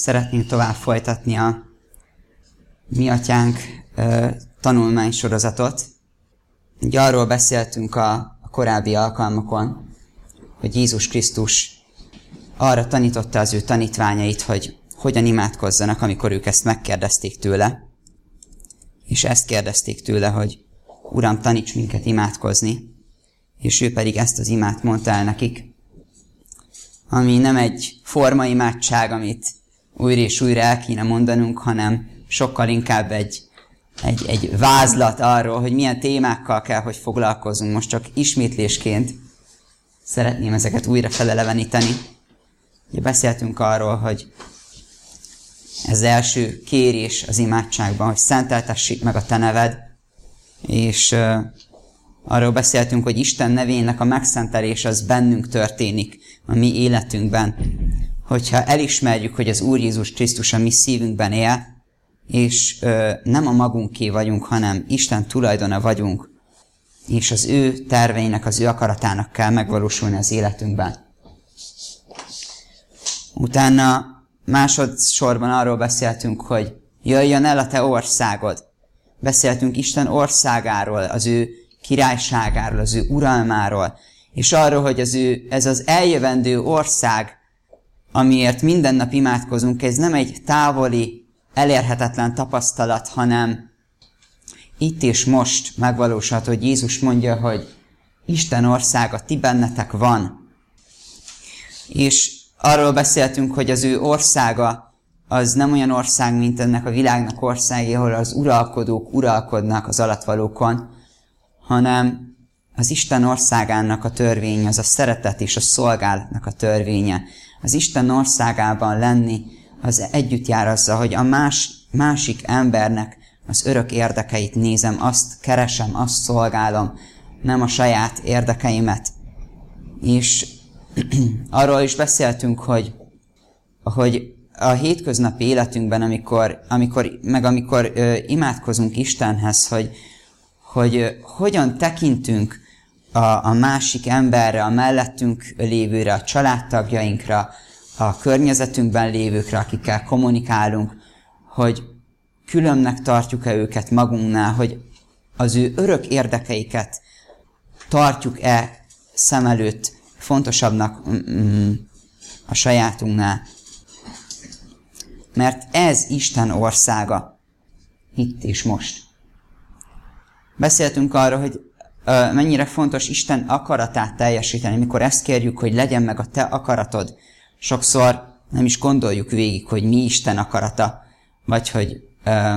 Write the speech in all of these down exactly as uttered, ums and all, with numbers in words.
szeretnénk tovább folytatni a Mi Atyánk tanulmánysorozatot. Ugye arról beszéltünk a, a korábbi alkalmakon, hogy Jézus Krisztus arra tanította az ő tanítványait, hogy hogyan imádkozzanak, amikor ők ezt megkérdezték tőle. És ezt kérdezték tőle, hogy Uram, taníts minket imádkozni. És ő pedig ezt az imát mondta el nekik, ami nem egy formaimádság, amit újra és újra el kéne mondanunk, hanem sokkal inkább egy, egy, egy vázlat arról, hogy milyen témákkal kell, hogy foglalkozunk. Most csak ismétlésként szeretném ezeket újra feleleveníteni. Ugye beszéltünk arról, hogy ez az első kérés az imádságban, hogy szenteltessék meg a te neved, és uh, arról beszéltünk, hogy Isten nevének a megszentelés az bennünk történik, a mi életünkben. Hogyha elismerjük, hogy az Úr Jézus Krisztus a mi szívünkben él, és ö, nem a magunké vagyunk, hanem Isten tulajdona vagyunk, és az ő terveinek, az ő akaratának kell megvalósulni az életünkben. Utána másodszorban arról beszéltünk, hogy jöjjön el a te országod. Beszéltünk Isten országáról, az ő királyságáról, az ő uralmáról, és arról, hogy az ő, ez az eljövendő ország, amiért minden nap imádkozunk, ez nem egy távoli, elérhetetlen tapasztalat, hanem itt és most megvalósulhat, hogy Jézus mondja, hogy Isten országa ti bennetek van. És arról beszéltünk, hogy az ő országa az nem olyan ország, mint ennek a világnak országai, ahol az uralkodók uralkodnak az alattvalókon, hanem az Isten országának a törvénye, az a szeretet és a szolgálatnak a törvénye. Az Isten országában lenni, az együtt jár azzal, hogy a más, másik embernek az örök érdekeit nézem, azt keresem, azt szolgálom, nem a saját érdekeimet. És arról is beszéltünk, hogy, hogy a hétköznapi életünkben, amikor, amikor, meg amikor ö, imádkozunk Istenhez, hogy, hogy ö, hogyan tekintünk a, a másik emberre, a mellettünk lévőre, a családtagjainkra, a környezetünkben lévőkre, akikkel kommunikálunk, hogy különnek tartjuk-e őket magunknál, hogy az ő örök érdekeiket tartjuk-e szem előtt fontosabbnak mm, a sajátunknál. Mert ez Isten országa, itt és most. Beszéltünk arról, hogy ö, mennyire fontos Isten akaratát teljesíteni, mikor ezt kérjük, hogy legyen meg a te akaratod. Sokszor nem is gondoljuk végig, hogy mi Isten akarata, vagy hogy ö,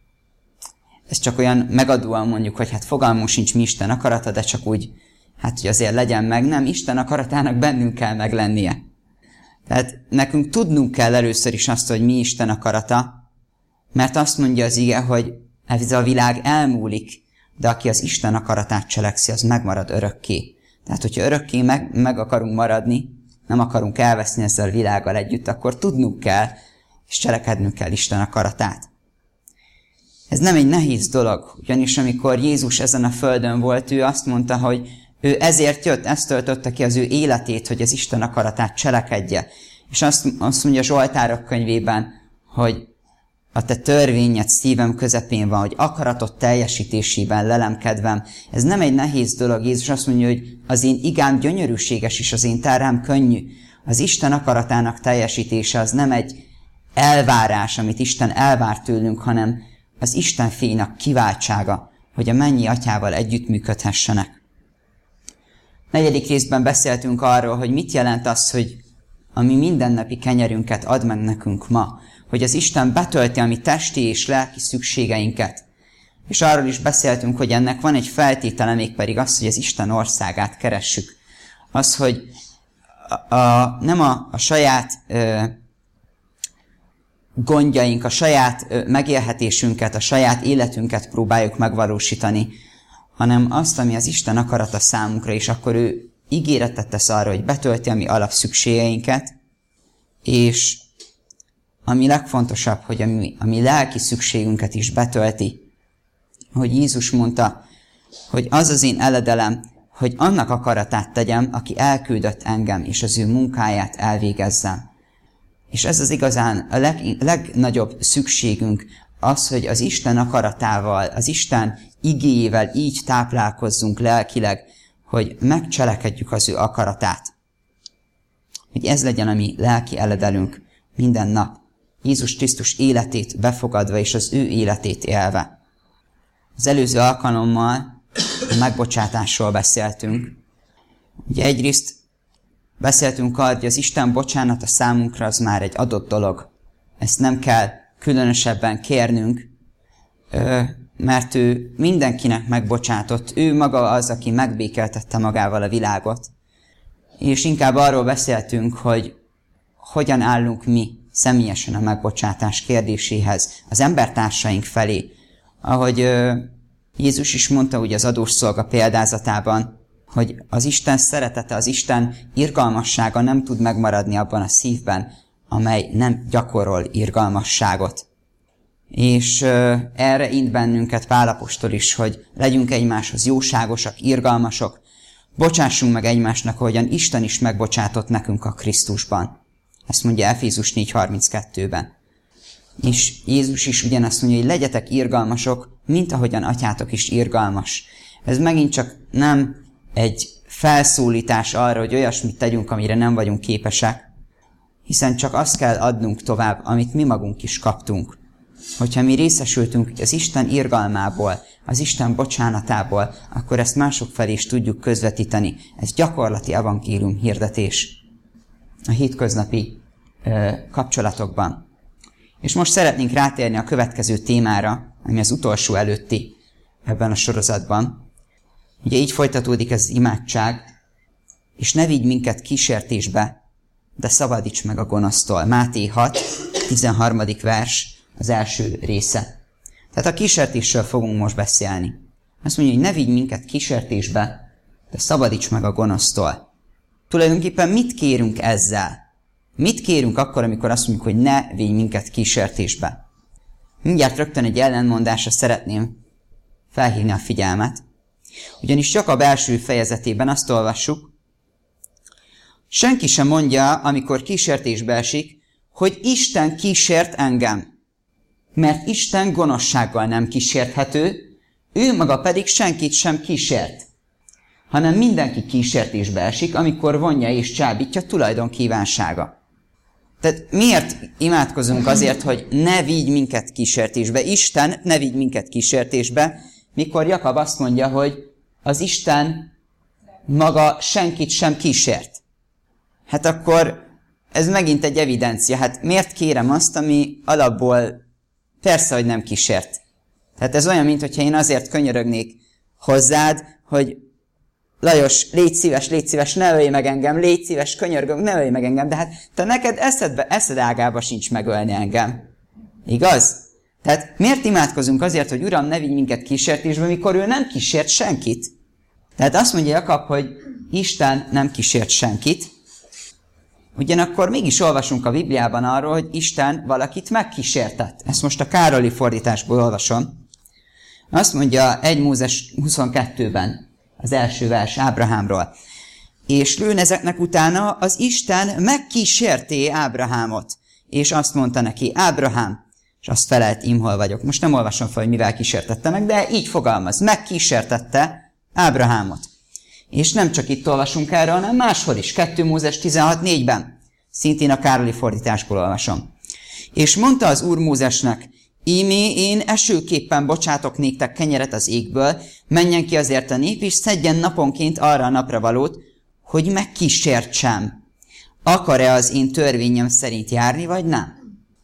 ez csak olyan megadóan mondjuk, hogy hát fogalmunk sincs mi Isten akarata, de csak úgy, hát hogy azért legyen meg. Nem, Isten akaratának bennünk kell meglennie. Tehát nekünk tudnunk kell először is azt, hogy mi Isten akarata, mert azt mondja az ige, hogy ez a világ elmúlik, de aki az Isten akaratát cselekszi, az megmarad örökké. Tehát, hogyha örökké meg, meg akarunk maradni, nem akarunk elveszni ezzel a világgal együtt, akkor tudnunk kell, és cselekednünk kell Isten akaratát. Ez nem egy nehéz dolog, ugyanis amikor Jézus ezen a földön volt, ő azt mondta, hogy ő ezért jött, ezt töltötte ki az ő életét, hogy az Isten akaratát cselekedje. És azt, azt mondja Zsoltárok könyvében, hogy a te törvényed szívem közepén van, hogy akaratot teljesítésében lelemkedvem. Ez nem egy nehéz dolog. Jézus azt mondja, hogy az én igám gyönyörűséges is, az én terrám könnyű. Az Isten akaratának teljesítése az nem egy elvárás, amit Isten elvár tőlünk, hanem az Isten fiinak kiváltsága, hogy a mennyi atyával együttműködhessenek. Negyedik részben beszéltünk arról, hogy mit jelent az, hogy a mi mindennapi kenyerünket ad meg nekünk ma, hogy az Isten betölti a mi testi és lelki szükségeinket. És arról is beszéltünk, hogy ennek van egy feltétele, mégpedig az, hogy az Isten országát keressük. Az, hogy a, a, nem a, a saját ö, gondjaink, a saját ö, megélhetésünket, a saját életünket próbáljuk megvalósítani, hanem azt, ami az Isten akarata számunkra, és akkor ő ígéretet tesz arra, hogy betölti a mi alapszükségeinket, és ami legfontosabb, hogy a mi, a mi lelki szükségünket is betölti. Hogy Jézus mondta, hogy az az én eledelem, hogy annak akaratát tegyem, aki elküldött engem, és az ő munkáját elvégezzem. És ez az igazán a leg, legnagyobb szükségünk, az, hogy az Isten akaratával, az Isten igéjével így táplálkozzunk lelkileg, hogy megcselekedjük az ő akaratát. Hogy ez legyen a mi lelki eledelünk minden nap. Jézus Krisztus életét befogadva és az ő életét élve. Az előző alkalommal a megbocsátásról beszéltünk. Ugye egyrészt beszéltünk arra, hogy az Isten bocsánata számunkra az már egy adott dolog. Ezt nem kell különösebben kérnünk, mert ő mindenkinek megbocsátott. Ő maga az, aki megbékeltette magával a világot. És inkább arról beszéltünk, hogy hogyan állunk mi személyesen a megbocsátás kérdéséhez, az embertársaink felé. Ahogy Jézus is mondta ugye az adósszolga példázatában, hogy az Isten szeretete, az Isten irgalmassága nem tud megmaradni abban a szívben, amely nem gyakorol irgalmasságot. És uh, erre int bennünket Pál apostol is, hogy legyünk egymáshoz jóságosak, irgalmasok, bocsássunk meg egymásnak, ahogyan Isten is megbocsátott nekünk a Krisztusban. Ezt mondja Efézus négy harminckettőben. És Jézus is ugyanezt mondja, hogy legyetek irgalmasok, mint ahogyan atyátok is irgalmas. Ez megint csak nem egy felszólítás arra, hogy olyasmit tegyünk, amire nem vagyunk képesek, hiszen csak azt kell adnunk tovább, amit mi magunk is kaptunk. Hogyha mi részesültünk az Isten irgalmából, az Isten bocsánatából, akkor ezt mások felé is tudjuk közvetíteni. Ez gyakorlati evangélium hirdetés a hétköznapi ö, kapcsolatokban. És most szeretnénk rátérni a következő témára, ami az utolsó előtti ebben a sorozatban. Ugye így folytatódik ez az imádság, és ne vigy minket kísértésbe, de szabadíts meg a gonosztól. Máté hat, tizenharmadik vers, az első része. Tehát a kísértésről fogunk most beszélni. Azt mondja, hogy ne vigy minket kísértésbe, de szabadíts meg a gonosztól. Tulajdonképpen mit kérünk ezzel? Mit kérünk akkor, amikor azt mondjuk, hogy ne vigy minket kísértésbe? Mindjárt rögtön egy ellenmondásra szeretném felhívni a figyelmet. Ugyanis Jakab első fejezetében azt olvassuk, senki sem mondja, amikor kísértésbe esik, hogy Isten kísért engem. Mert Isten gonoszsággal nem kísérthető, ő maga pedig senkit sem kísért, hanem mindenki kísértésbe esik, amikor vonja és csábítja tulajdon kívánsága. Tehát miért imádkozunk azért, hogy ne vigy minket kísértésbe? Isten ne vigy minket kísértésbe, mikor Jakab azt mondja, hogy az Isten maga senkit sem kísért. Hát akkor ez megint egy evidencia. Hát miért kérem azt, ami alapból persze, hogy nem kísért. Tehát ez olyan, mintha én azért könyörögnék hozzád, hogy Lajos, légy szíves, légy szíves, ne ölj meg engem, légy szíves, könyörgöm, ne ölj meg engem, de hát te neked eszedbe, eszed ágába sincs megölni engem. Igaz? Tehát miért imádkozunk azért, hogy Uram, ne vigy minket kísértésbe, mikor ő nem kísért senkit? Tehát azt mondja Jakab, hogy Isten nem kísért senkit, ugyanakkor mégis olvasunk a Bibliában arról, hogy Isten valakit megkísértett. Ezt most a Károli fordításból olvasom. Azt mondja egy Mózes huszonkettőben, az első vers Ábrahámról. És lőn ezeknek utána az Isten megkísérté Ábrahámot, és azt mondta neki, Ábrahám, és azt felelt, én hol vagyok. Most nem olvasom fel, hogy mivel kísértette meg, de így fogalmaz, megkísértette Ábrahámot. És nem csak itt olvasunk erről, hanem máshol is, kettő Mózes tizenhat négyben. Szintén a Károli fordításból olvasom. És mondta az Úr Mózesnek, ímé én esőképpen bocsátok néktek kenyeret az égből, menjen ki azért a nép, és szedjen naponként arra a napra valót, hogy megkísértsem. Akar-e az én törvényem szerint járni, vagy nem?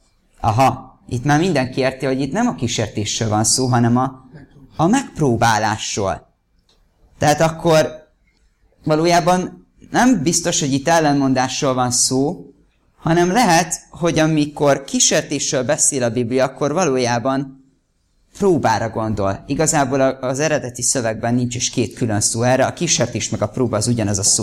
Aha, itt már mindenki érti, hogy itt nem a kísértésről van szó, hanem a, a megpróbálásról. Tehát akkor valójában nem biztos, hogy itt ellenmondásról van szó, hanem lehet, hogy amikor kísértésről beszél a Biblia, akkor valójában próbára gondol. Igazából az eredeti szövegben nincs is két külön szó erre, a kísértés meg a próba az ugyanaz a szó.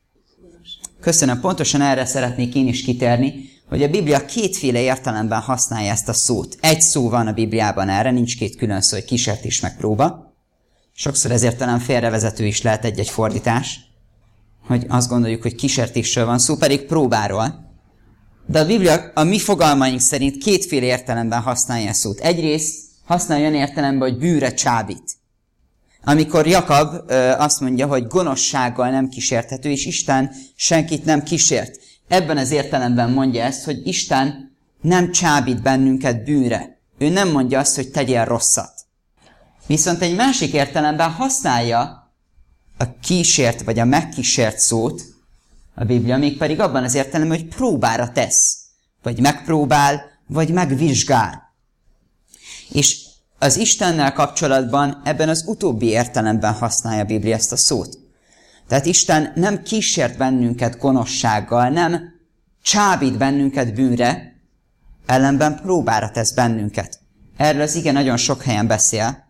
Köszönöm, pontosan erre szeretnék én is kitérni, hogy a Biblia kétféle értelemben használja ezt a szót. Egy szó van a Bibliában erre, nincs két külön szó, hogy kísértés meg próba. Sokszor ezért talán félrevezető is lehet egy-egy fordítás, hogy azt gondoljuk, hogy kísértésről van szó, pedig próbáról. De a Biblia a mi fogalmaink szerint kétféle értelemben használja a szót. Egyrészt használja olyan értelemben, hogy bűnre csábít. Amikor Jakab ö, azt mondja, hogy gonoszsággal nem kísérthető, és Isten senkit nem kísért. Ebben az értelemben mondja ezt, hogy Isten nem csábít bennünket bűnre. Ő nem mondja azt, hogy tegyél rosszat. Viszont egy másik értelemben használja a kísért vagy a megkísért szót a Biblia, mégpedig abban az értelemben, hogy próbára tesz. Vagy megpróbál, vagy megvizsgál. És az Istennel kapcsolatban ebben az utóbbi értelemben használja a Biblia ezt a szót. Tehát Isten nem kísért bennünket gonoszsággal, nem csábít bennünket bűnre, ellenben próbára tesz bennünket. Erről az ige nagyon sok helyen beszél,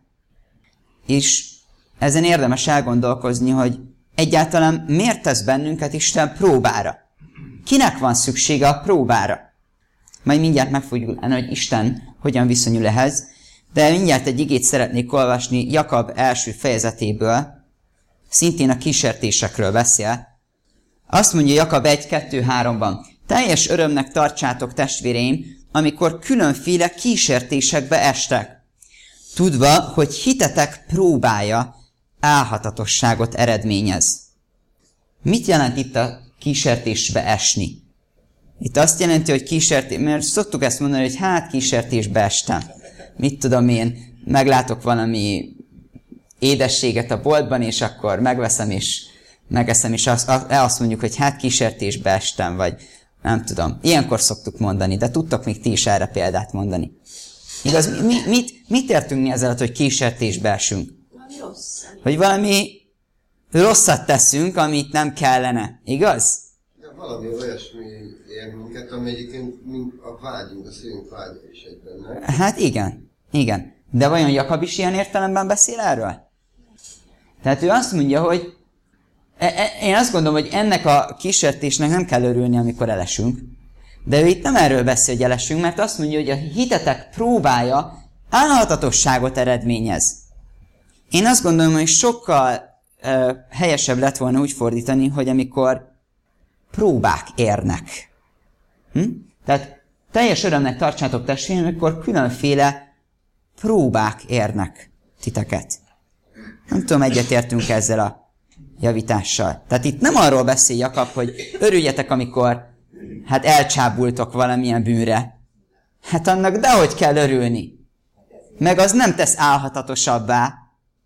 és ezen érdemes elgondolkozni, hogy egyáltalán miért tesz bennünket Isten próbára? Kinek van szüksége a próbára? Majd mindjárt meg fogjuk látni, hogy Isten hogyan viszonyul ehhez, de mindjárt egy igét szeretnék olvasni Jakab első fejezetéből, szintén a kísértésekről beszél. Azt mondja Jakab egy kettő háromban, teljes örömnek tartsátok, testvéreim, amikor különféle kísértésekbe estek, tudva, hogy hitetek próbája álhatatosságot eredményez. Mit jelent itt a kísértésbe esni? Itt azt jelenti, hogy kísértés, mert szoktuk ezt mondani, hogy hát kísértésbe estem. Mit tudom én, meglátok valami édességet a boltban, és akkor megveszem, és megeszem, és azt, azt mondjuk, hogy hát kísértésbe estem, vagy nem tudom. Ilyenkor szoktuk mondani, de tudtok még ti is erre példát mondani. Igaz, mi, mit, mit értünk mi ezzel, hogy kísértésbe esünk? Hogy valami rosszat teszünk, amit nem kellene. Igaz? Ja, valami olyasmi ér minket, ami egyébként a vágyunk, a szívünk vágya is egyben, nem? Hát igen, igen. De vajon Jakab is ilyen értelemben beszél erről? Tehát ő azt mondja, hogy én azt gondolom, hogy ennek a kísértésnek nem kell örülni, amikor elesünk. De ő itt nem erről beszél, hogy elesünk, mert azt mondja, hogy a hitetek próbája álhatatosságot eredményez. Én azt gondolom, hogy sokkal uh, helyesebb lett volna úgy fordítani, hogy amikor próbák érnek. Hm? Tehát teljes örömnek tartsátok, testvérem, amikor különféle próbák érnek titeket. Nem tudom, egyetértünk ezzel a javítással. Tehát itt nem arról beszél Jakab, hogy örüljetek, amikor hát elcsábultok valamilyen bűnre. Hát annak dehogy kell örülni. Meg az nem tesz álhatatosabbá,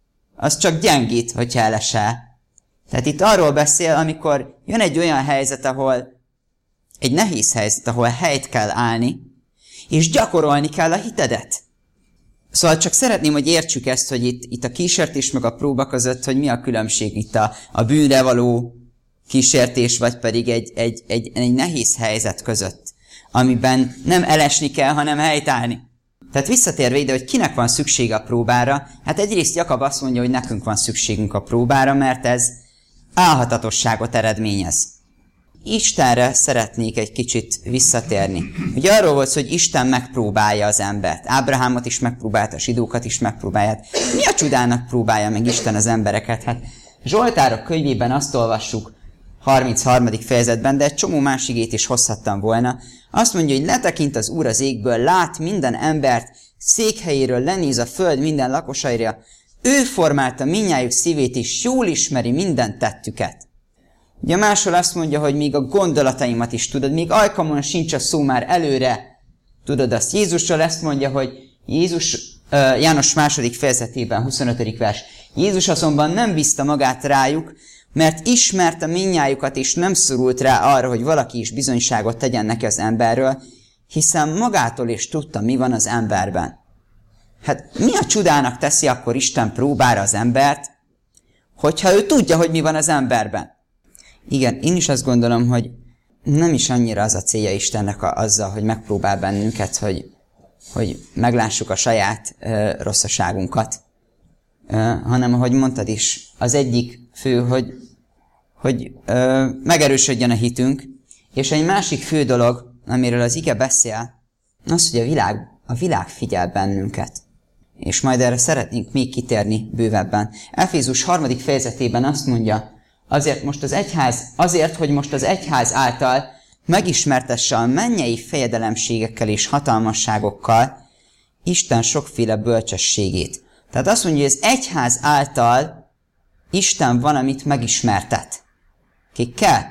az csak gyengít, hogyha elesel. Tehát itt arról beszél, amikor jön egy olyan helyzet, ahol egy nehéz helyzet, ahol helyt kell állni, és gyakorolni kell a hitedet. Szóval csak szeretném, hogy értsük ezt, hogy itt, itt a kísértés meg a próba között, hogy mi a különbség itt a, a bűnre való kísértés, vagy pedig egy, egy, egy, egy nehéz helyzet között, amiben nem elesni kell, hanem helytállni. Tehát visszatérve ide, hogy kinek van szüksége a próbára, hát egyrészt Jakab azt mondja, hogy nekünk van szükségünk a próbára, mert ez álhatatosságot eredményez. Istenre szeretnék egy kicsit visszatérni. Ugye arról volt szó, hogy Isten megpróbálja az embert. Ábrahámot is megpróbálta, a zsidókat is megpróbálja. Mi a csodának próbálja meg Isten az embereket? Hát Zsoltárok könyvében azt olvassuk, harmincharmadik fejezetben, de egy csomó más igét is hozhattam volna. Azt mondja, hogy letekint az Úr az égből, lát minden embert, székhelyéről lenéz a föld minden lakosaira. Ő formálta mindnyájuk szívét, és jól ismeri minden tettüket. Ugye máshol azt mondja, hogy még a gondolataimat is tudod, még ajkamon sincs a szó már előre. Tudod azt Jézusról, ezt mondja, hogy Jézus, uh, János második fejezetében, huszonötödik vers. Jézus azonban nem bízta magát rájuk, mert ismerte mindnyájukat, és nem szorult rá arra, hogy valaki is bizonyságot tegyen neki az emberről, hiszen magától is tudta, mi van az emberben. Hát mi a csodának teszi akkor Isten próbára az embert, hogyha ő tudja, hogy mi van az emberben? Igen, én is azt gondolom, hogy nem is annyira az a célja Istennek a, azzal, hogy megpróbál bennünket, hogy, hogy meglássuk a saját uh, rosszaságunkat, uh, hanem, ahogy mondtad is, az egyik fő, hogy, hogy uh, megerősödjön a hitünk, és egy másik fő dolog, amiről az ige beszél, az, hogy a világ, a világ figyel bennünket. És majd erre szeretnénk még kitérni bővebben. Efézus harmadik fejezetében azt mondja, azért most az egyház, azért, hogy most az egyház által megismertesse a mennyei fejedelemségekkel és hatalmasságokkal Isten sokféle bölcsességét. Tehát azt mondja, hogy az egyház által Isten van, amit megismertet. Kikkel?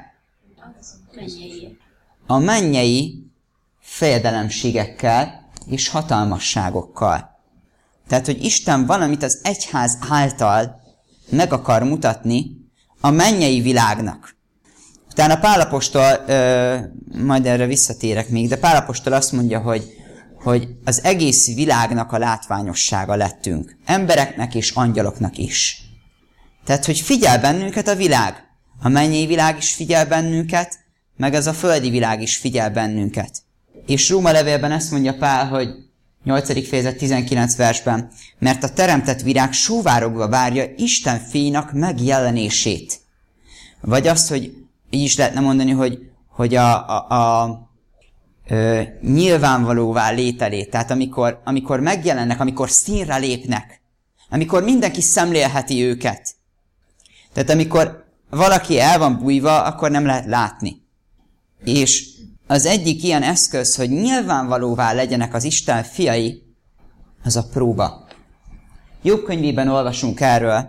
A mennyei fejedelemségekkel és hatalmasságokkal. Tehát, hogy Isten valamit az egyház által meg akar mutatni a mennyei világnak. Utána Pál apostol, ö, majd erre visszatérek még, de Pál apostol azt mondja, hogy, hogy az egész világnak a látványossága lettünk. Embereknek és angyaloknak is. Tehát, hogy figyel bennünket a világ. A mennyei világ is figyel bennünket, meg ez a földi világ is figyel bennünket. És Róma levélben ezt mondja Pál, hogy nyolcadik fejezet tizenkilenc versben, mert a teremtett virág sóvárogva várja Isten fiinak megjelenését. Vagy azt, hogy így is lehetne mondani, hogy, hogy a, a, a ö, nyilvánvalóvá lételét, tehát amikor, amikor megjelennek, amikor színre lépnek, amikor mindenki szemlélheti őket. Tehát amikor valaki el van bújva, akkor nem lehet látni. És az egyik ilyen eszköz, hogy nyilvánvalóvá legyenek az Isten fiai, az a próba. Jobb könyvében olvasunk erről,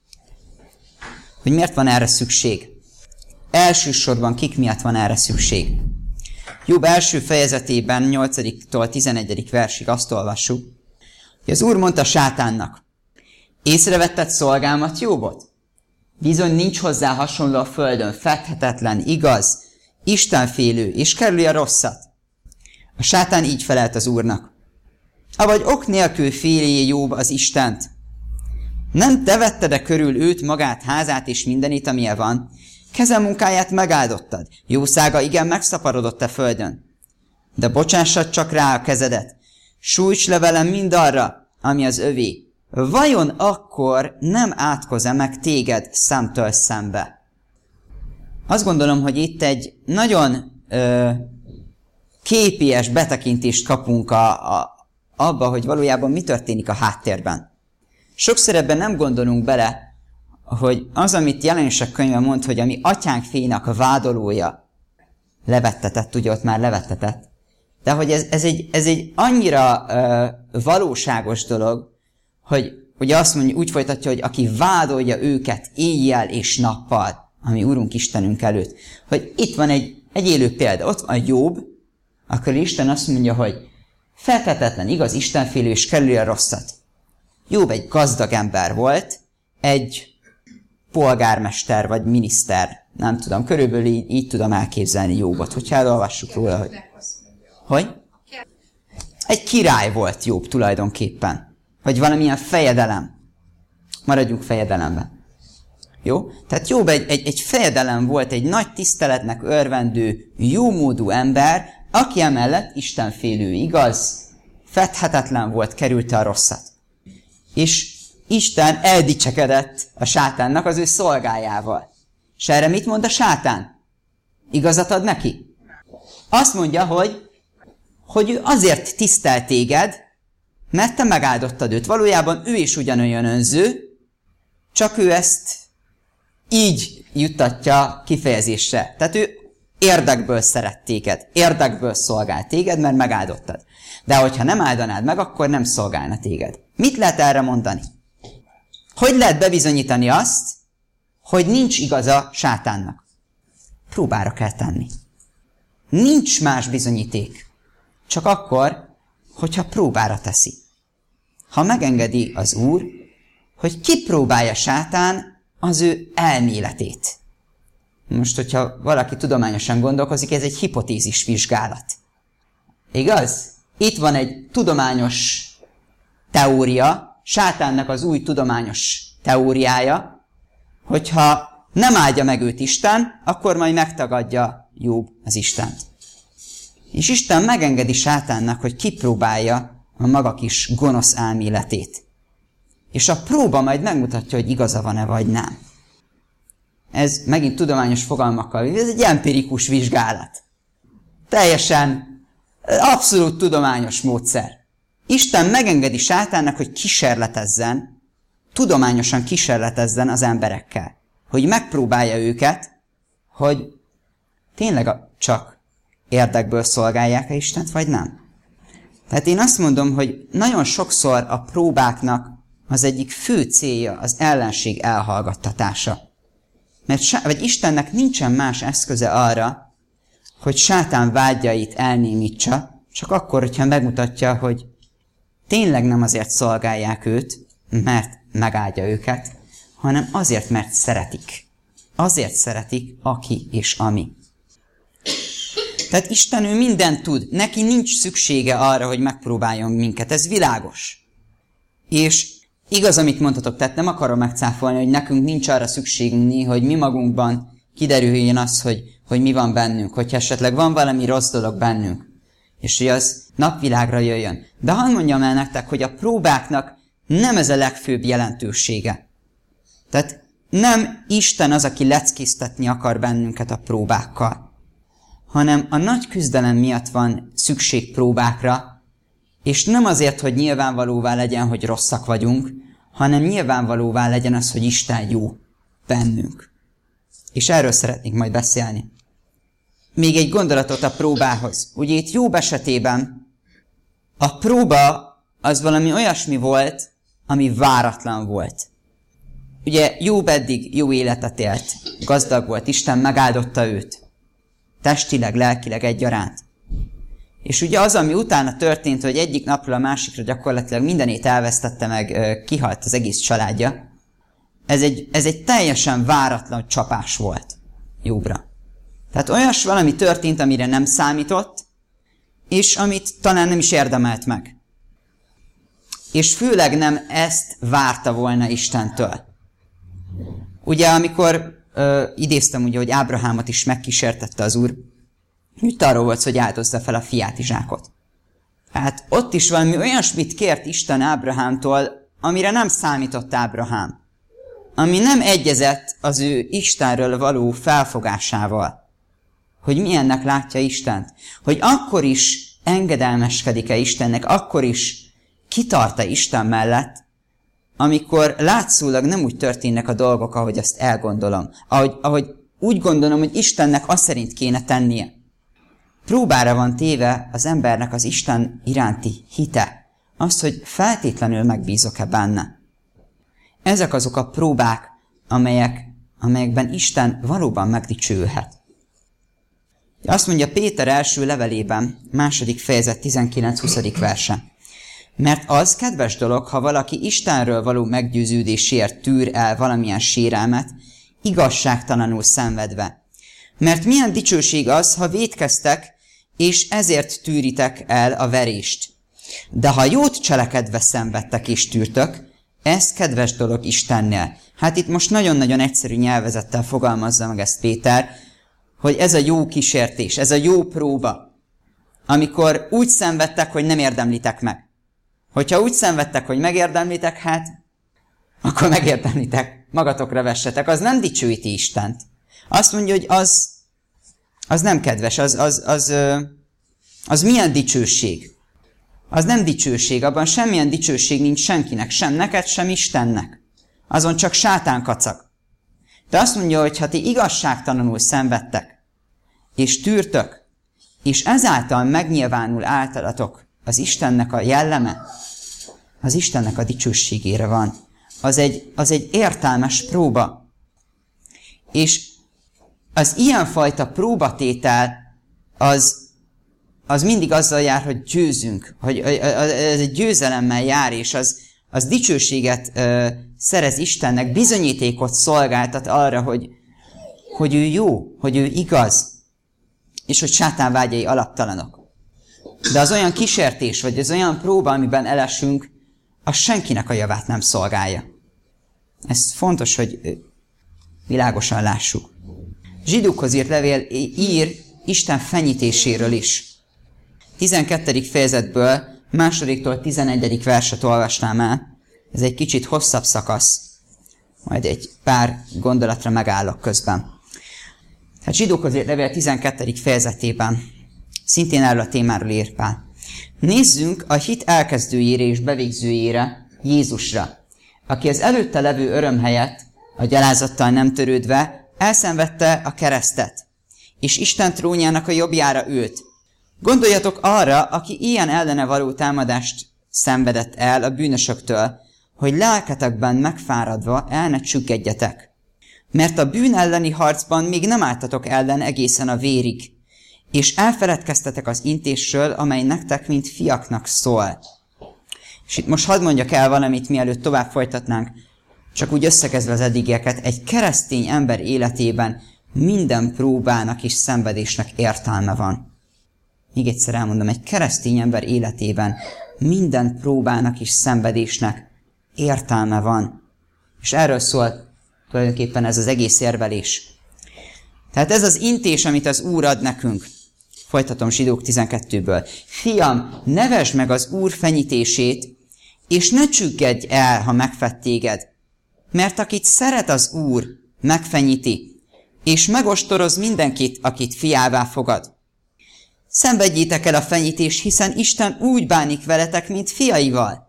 hogy miért van erre szükség. Elsősorban kik miatt van erre szükség. Jobb első fejezetében, nyolcadiktól tizenegyedik versig azt olvassuk, hogy az Úr mondta Sátánnak, észrevetted szolgámat Jobbot? Bizony nincs hozzá hasonló a földön, fedhetetlen, igaz, istenfélő, és kerüli a rosszat. A Sátán így felelt az Úrnak. Avagy ok nélkül féli Jobb az Istent. Nem te vetted-e körül őt, magát, házát és mindenit, amilyen van? Kezemunkáját megáldottad. Jószága igen megszaporodott a földön. De bocsássad csak rá a kezedet. Sújts le velem mindarra, ami az övé. Vajon akkor nem átkoz-e meg téged szemtől szembe? Azt gondolom, hogy itt egy nagyon ö, képies betekintést kapunk a, a, abba, hogy valójában mi történik a háttérben. Sokszor ebben nem gondolunk bele, hogy az, amit Jelenések könyve mond, hogy ami atyánk fiának a vádolója levettetett, ugye ott már levettetett, de hogy ez, ez, egy, ez egy annyira ö, valóságos dolog, hogy ugye azt mondja, úgy folytatja, hogy aki vádolja őket éjjel és nappal, ami Urunk Istenünk előtt, hogy itt van egy, egy élő példa, ott van Jobb, akkor Isten azt mondja, hogy feltetetlen, igaz, istenfélő és kerüli a rosszat. Jobb egy gazdag ember volt, egy polgármester vagy miniszter, nem tudom, körülbelül így, így tudom elképzelni Jobbot, hogyha elolvassuk róla, hogy... Hogy? Egy király volt Jobb tulajdonképpen. Vagy valamilyen fejedelem. Maradjunk fejedelemben. Jó? Tehát Jobb egy, egy, egy fejedelem volt, egy nagy tiszteletnek örvendő, jómódú ember, aki emellett istenfélő, igaz, fedhetetlen volt, kerülte a rosszat. És Isten eldicsekedett a Sátánnak az ő szolgájával. És erre mit mond a Sátán? Igazat ad neki? Azt mondja, hogy, hogy ő azért tisztel téged, mert te megáldottad őt. Valójában ő is ugyanolyan önző, csak ő ezt így juttatja kifejezésre. Tehát ő érdekből szeret téged, érdekből szolgál téged, mert megáldottad. De hogyha nem áldanád meg, akkor nem szolgálna téged. Mit lehet erre mondani? Hogy lehet bebizonyítani azt, hogy nincs igaza Sátánnak? Próbára kell tenni. Nincs más bizonyíték. Csak akkor, hogyha próbára teszi. Ha megengedi az Úr, hogy kipróbálja Sátán az ő elméletét. Most, hogyha valaki tudományosan gondolkozik, ez egy hipotézis vizsgálat. Igaz? Itt van egy tudományos teória, Sátánnak az új tudományos teóriája, hogyha nem áldja meg őt Isten, akkor majd megtagadja Jobb az Istent. És Isten megengedi Sátánnak, hogy kipróbálja a maga kis gonosz elméletét. És a próba majd megmutatja, hogy igaza van-e vagy nem. Ez megint tudományos fogalmakkal, ez egy empirikus vizsgálat. Teljesen, abszolút tudományos módszer. Isten megengedi Sátánnak, hogy kísérletezzen, tudományosan kísérletezzen az emberekkel. Hogy megpróbálja őket, hogy tényleg csak érdekből szolgálják-e Istent, vagy nem. Tehát én azt mondom, hogy nagyon sokszor a próbáknak az egyik fő célja az ellenség elhallgattatása. Mert vagy Istennek nincsen más eszköze arra, hogy sátán vágyait elnémítsa, csak akkor, hogyha megmutatja, hogy tényleg nem azért szolgálják őt, mert megáldja őket, hanem azért, mert szeretik. Azért szeretik, aki és ami. Tehát Isten ő mindent tud. Neki nincs szüksége arra, hogy megpróbáljon minket. Ez világos. És igaz, amit mondhatok, tehát nem akarom megcáfolni, hogy nekünk nincs arra szükségünk, hogy mi magunkban kiderüljön az, hogy, hogy mi van bennünk, hogyha esetleg van valami rossz dolog bennünk, és hogy az napvilágra jöjjön. De hadd mondjam el nektek, hogy a próbáknak nem ez a legfőbb jelentősége. Tehát nem Isten az, aki leckéztetni akar bennünket a próbákkal, hanem a nagy küzdelem miatt van szükség próbákra, és nem azért, hogy nyilvánvalóvá legyen, hogy rosszak vagyunk, hanem nyilvánvalóvá legyen az, hogy Isten jó bennünk. És erről szeretnék majd beszélni. Még egy gondolatot a próbához. Ugye itt Jobb esetében a próba az valami olyasmi volt, ami váratlan volt. Ugye Jobb eddig jó életet élt, gazdag volt, Isten megáldotta őt. Testileg, lelkileg egyaránt. És ugye az, ami utána történt, hogy egyik napról a másikra gyakorlatilag mindenét elvesztette meg, kihalt az egész családja, ez egy, ez egy teljesen váratlan csapás volt Jobbra. Tehát olyas valami történt, amire nem számított, és amit talán nem is érdemelt meg. És főleg nem ezt várta volna Istentől. Ugye, amikor ö, idéztem, ugye, hogy Ábrahámot is megkísértette az Úr, itt arról volt, hogy áldozza fel a fiát, Izsákot. Hát ott is valami olyasmit kért Isten Ábrahámtól, amire nem számított Ábrahám. Ami nem egyezett az ő Istenről való felfogásával. Hogy milyennek látja Istent. Hogy akkor is engedelmeskedik-e Istennek, akkor is kitart-e Isten mellett, amikor látszólag nem úgy történnek a dolgok, ahogy azt elgondolom. Ahogy, ahogy úgy gondolom, hogy Istennek azt szerint kéne tennie. Próbára van téve az embernek az Isten iránti hite. Azt, hogy feltétlenül megbízok-e benne. Ezek azok a próbák, amelyek, amelyekben Isten valóban megdicsőülhet. Azt mondja Péter első levelében, második fejezet tizenkilenc-huszadik verse. Mert az kedves dolog, ha valaki Istenről való meggyőződésért tűr el valamilyen sérelmet, igazságtalanul szenvedve. Mert milyen dicsőség az, ha vétkeztek, és ezért tűritek el a verést. De ha jót cselekedve szenvedtek és tűrtök, ez kedves dolog Istennél. Hát itt most nagyon-nagyon egyszerű nyelvezettel fogalmazza meg ezt Péter, hogy ez a jó kísértés, ez a jó próba, amikor úgy szenvedtek, hogy nem érdemlitek meg. Hogyha úgy szenvedtek, hogy megérdemlitek, hát akkor megérdemlitek, magatokra vessetek. Az nem dicsőíti Istent. Azt mondja, hogy az, az nem kedves, az, az, az, az, az milyen dicsőség. Az nem dicsőség, abban semmilyen dicsőség nincs senkinek, sem neked, sem Istennek. Azon csak sátán kacag. De azt mondja, hogy ha ti igazságtalanul szenvedtek, és tűrtök, és ezáltal megnyilvánul általatok az Istennek a jelleme, az Istennek a dicsőségére van. Az egy, az egy értelmes próba. És az ilyenfajta próbatétel az, az mindig azzal jár, hogy győzünk, hogy ez egy győzelemmel jár, és az, az dicsőséget ö, szerez Istennek, bizonyítékot szolgáltat arra, hogy, hogy ő jó, hogy ő igaz, és hogy sátán vágyai alaptalanok. De az olyan kísértés, vagy az olyan próba, amiben elesünk, az senkinek a javát nem szolgálja. Ez fontos, hogy világosan lássuk. Zsidókhoz írt levél ír Isten fenyítéséről is. tizenkettedik fejezetből másodiktól tizenegyedik verset olvasnám el. Ez egy kicsit hosszabb szakasz. Majd egy pár gondolatra megállok közben. Hát Zsidókhoz írt levél tizenkettedik fejezetében szintén erről a témáról ír Pál. Nézzünk a hit elkezdőjére és bevégzőjére, Jézusra, aki az előtte levő öröm helyett, a gyalázattal nem törődve, elszenvedte a keresztet, és Isten trónjának a jobbjára ült. Gondoljatok arra, aki ilyen ellene való támadást szenvedett el a bűnösöktől, hogy lelketekben megfáradva el ne csüggedjetek. Mert a bűn elleni harcban még nem álltatok ellen egészen a vérig, és elfeledkeztetek az intésről, amely nektek, mint fiaknak szól. És itt most hadd mondjak el valamit, mielőtt tovább folytatnánk, csak úgy összekezve az eddigieket. Egy keresztény ember életében minden próbának és szenvedésnek értelme van. Még egyszer elmondom, egy keresztény ember életében minden próbának és szenvedésnek értelme van. És erről szól tulajdonképpen ez az egész érvelés. Tehát ez az intés, amit az Úr ad nekünk. Folytatom Zsidók tizenkettőből. Fiam, nevesd meg az Úr fenyítését, és ne csüggedj el, ha megfed téged. Mert akit szeret az Úr, megfenyíti, és megostoroz mindenkit, akit fiává fogad. Szenvedjétek el a fenyítés, hiszen Isten úgy bánik veletek, mint fiaival.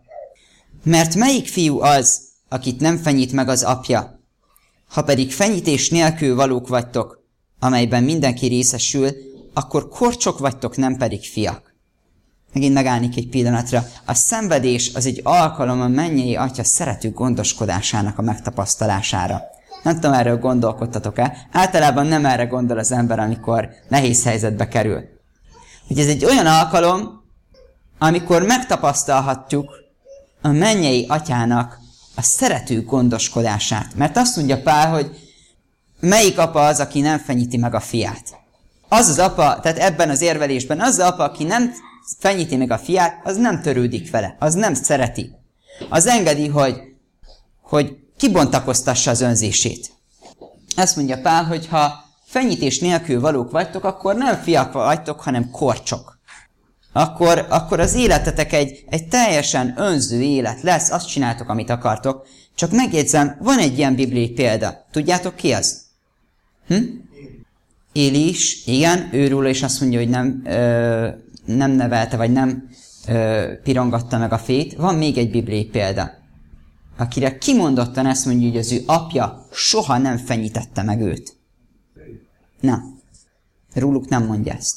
Mert melyik fiú az, akit nem fenyít meg az apja? Ha pedig fenyítés nélkül valók vagytok, amelyben mindenki részesül, akkor korcsok vagytok, nem pedig fiak. Megint megállnék egy pillanatra. A szenvedés az egy alkalom a mennyei Atya szerető gondoskodásának a megtapasztalására. Nem tudom, erről gondolkodtatok-e? Általában nem erre gondol az ember, amikor nehéz helyzetbe kerül. Hogy ez egy olyan alkalom, amikor megtapasztalhatjuk a mennyei Atyának a szerető gondoskodását. Mert azt mondja Pál, hogy melyik apa az, aki nem fenyíti meg a fiát. Az az apa, tehát ebben az érvelésben, az az apa, aki nem fenyíti meg a fiát, az nem törődik vele, az nem szereti. Az engedi, hogy, hogy kibontakoztassa az önzését. Ezt mondja Pál, hogy ha fenyítés nélkül valók vagytok, akkor nem fiak vagytok, hanem korcsok. Akkor, akkor az életetek egy, egy teljesen önző élet lesz, azt csináltok, amit akartok. Csak megjegyzem, van egy ilyen bibliai példa. Tudjátok ki az? Hm? Éli is, igen, őróla is azt mondja, hogy nem, ö, nem nevelte, vagy nem ö, pirongatta meg a fét. Van még egy bibliai példa, akire kimondottan ezt mondja, hogy az ő apja soha nem fenyítette meg őt. Nem. Róluk nem mondja ezt.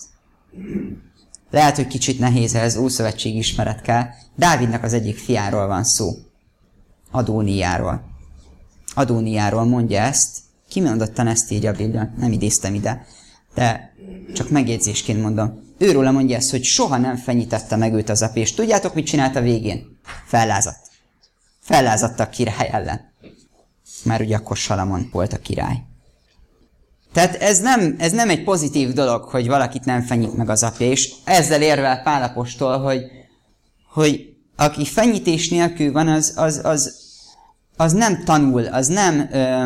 Lehet, hogy kicsit nehéz, ez ószövetség ismeret kell. Dávidnak az egyik fiáról van szó. Adóniáról. Adóniáról mondja ezt. Kimondottan ezt írja a Biblia, nem idéztem ide, de csak megjegyzésként mondom. Őróla mondja ezt, hogy soha nem fenyítette meg őt az apja, és tudjátok, mit csinált a végén? Fellázadt. Fellázadt a király ellen. Már ugye akkor Salamon volt a király. Tehát ez nem, ez nem egy pozitív dolog, hogy valakit nem fenyít meg az apja, és ezzel érvel Pál apostol, hogy, hogy aki fenyítés nélkül van, az, az, az, az nem tanul, az nem... Ö,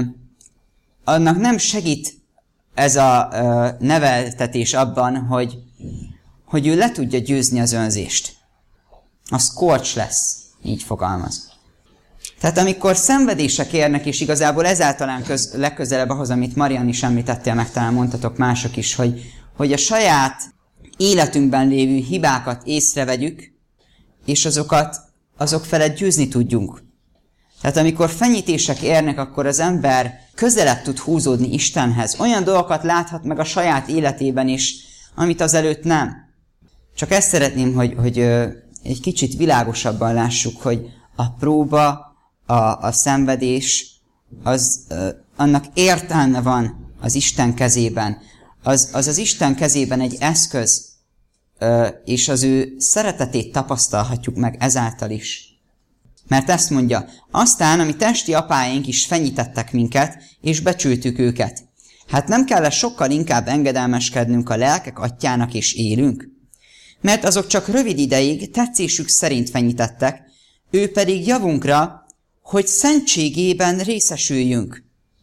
annak nem segít ez a ö, neveltetés abban, hogy, hogy ő le tudja győzni az önzést. Az korcs lesz, így fogalmaz. Tehát amikor szenvedések érnek, és igazából ezáltalán köz, legközelebb ahhoz, amit Marian is említettél, meg talán mondtatok mások is, hogy, hogy a saját életünkben lévő hibákat észrevegyük, és azokat, azok felett győzni tudjunk. Tehát amikor fenyítések érnek, akkor az ember közelebb tud húzódni Istenhez. Olyan dolgokat láthat meg a saját életében is, amit azelőtt nem. Csak ezt szeretném, hogy, hogy ö, egy kicsit világosabban lássuk, hogy a próba, a, a szenvedés, az, ö, annak értelme van az Isten kezében. Az az, az Isten kezében egy eszköz, ö, és az ő szeretetét tapasztalhatjuk meg ezáltal is. Mert ezt mondja, aztán, ami testi apáink is fenyítettek minket, és becsültük őket. Hát nem kell-e sokkal inkább engedelmeskednünk a lelkek atyának és élünk? Mert azok csak rövid ideig tetszésük szerint fenyítettek, ő pedig javunkra, hogy szentségében részesüljünk.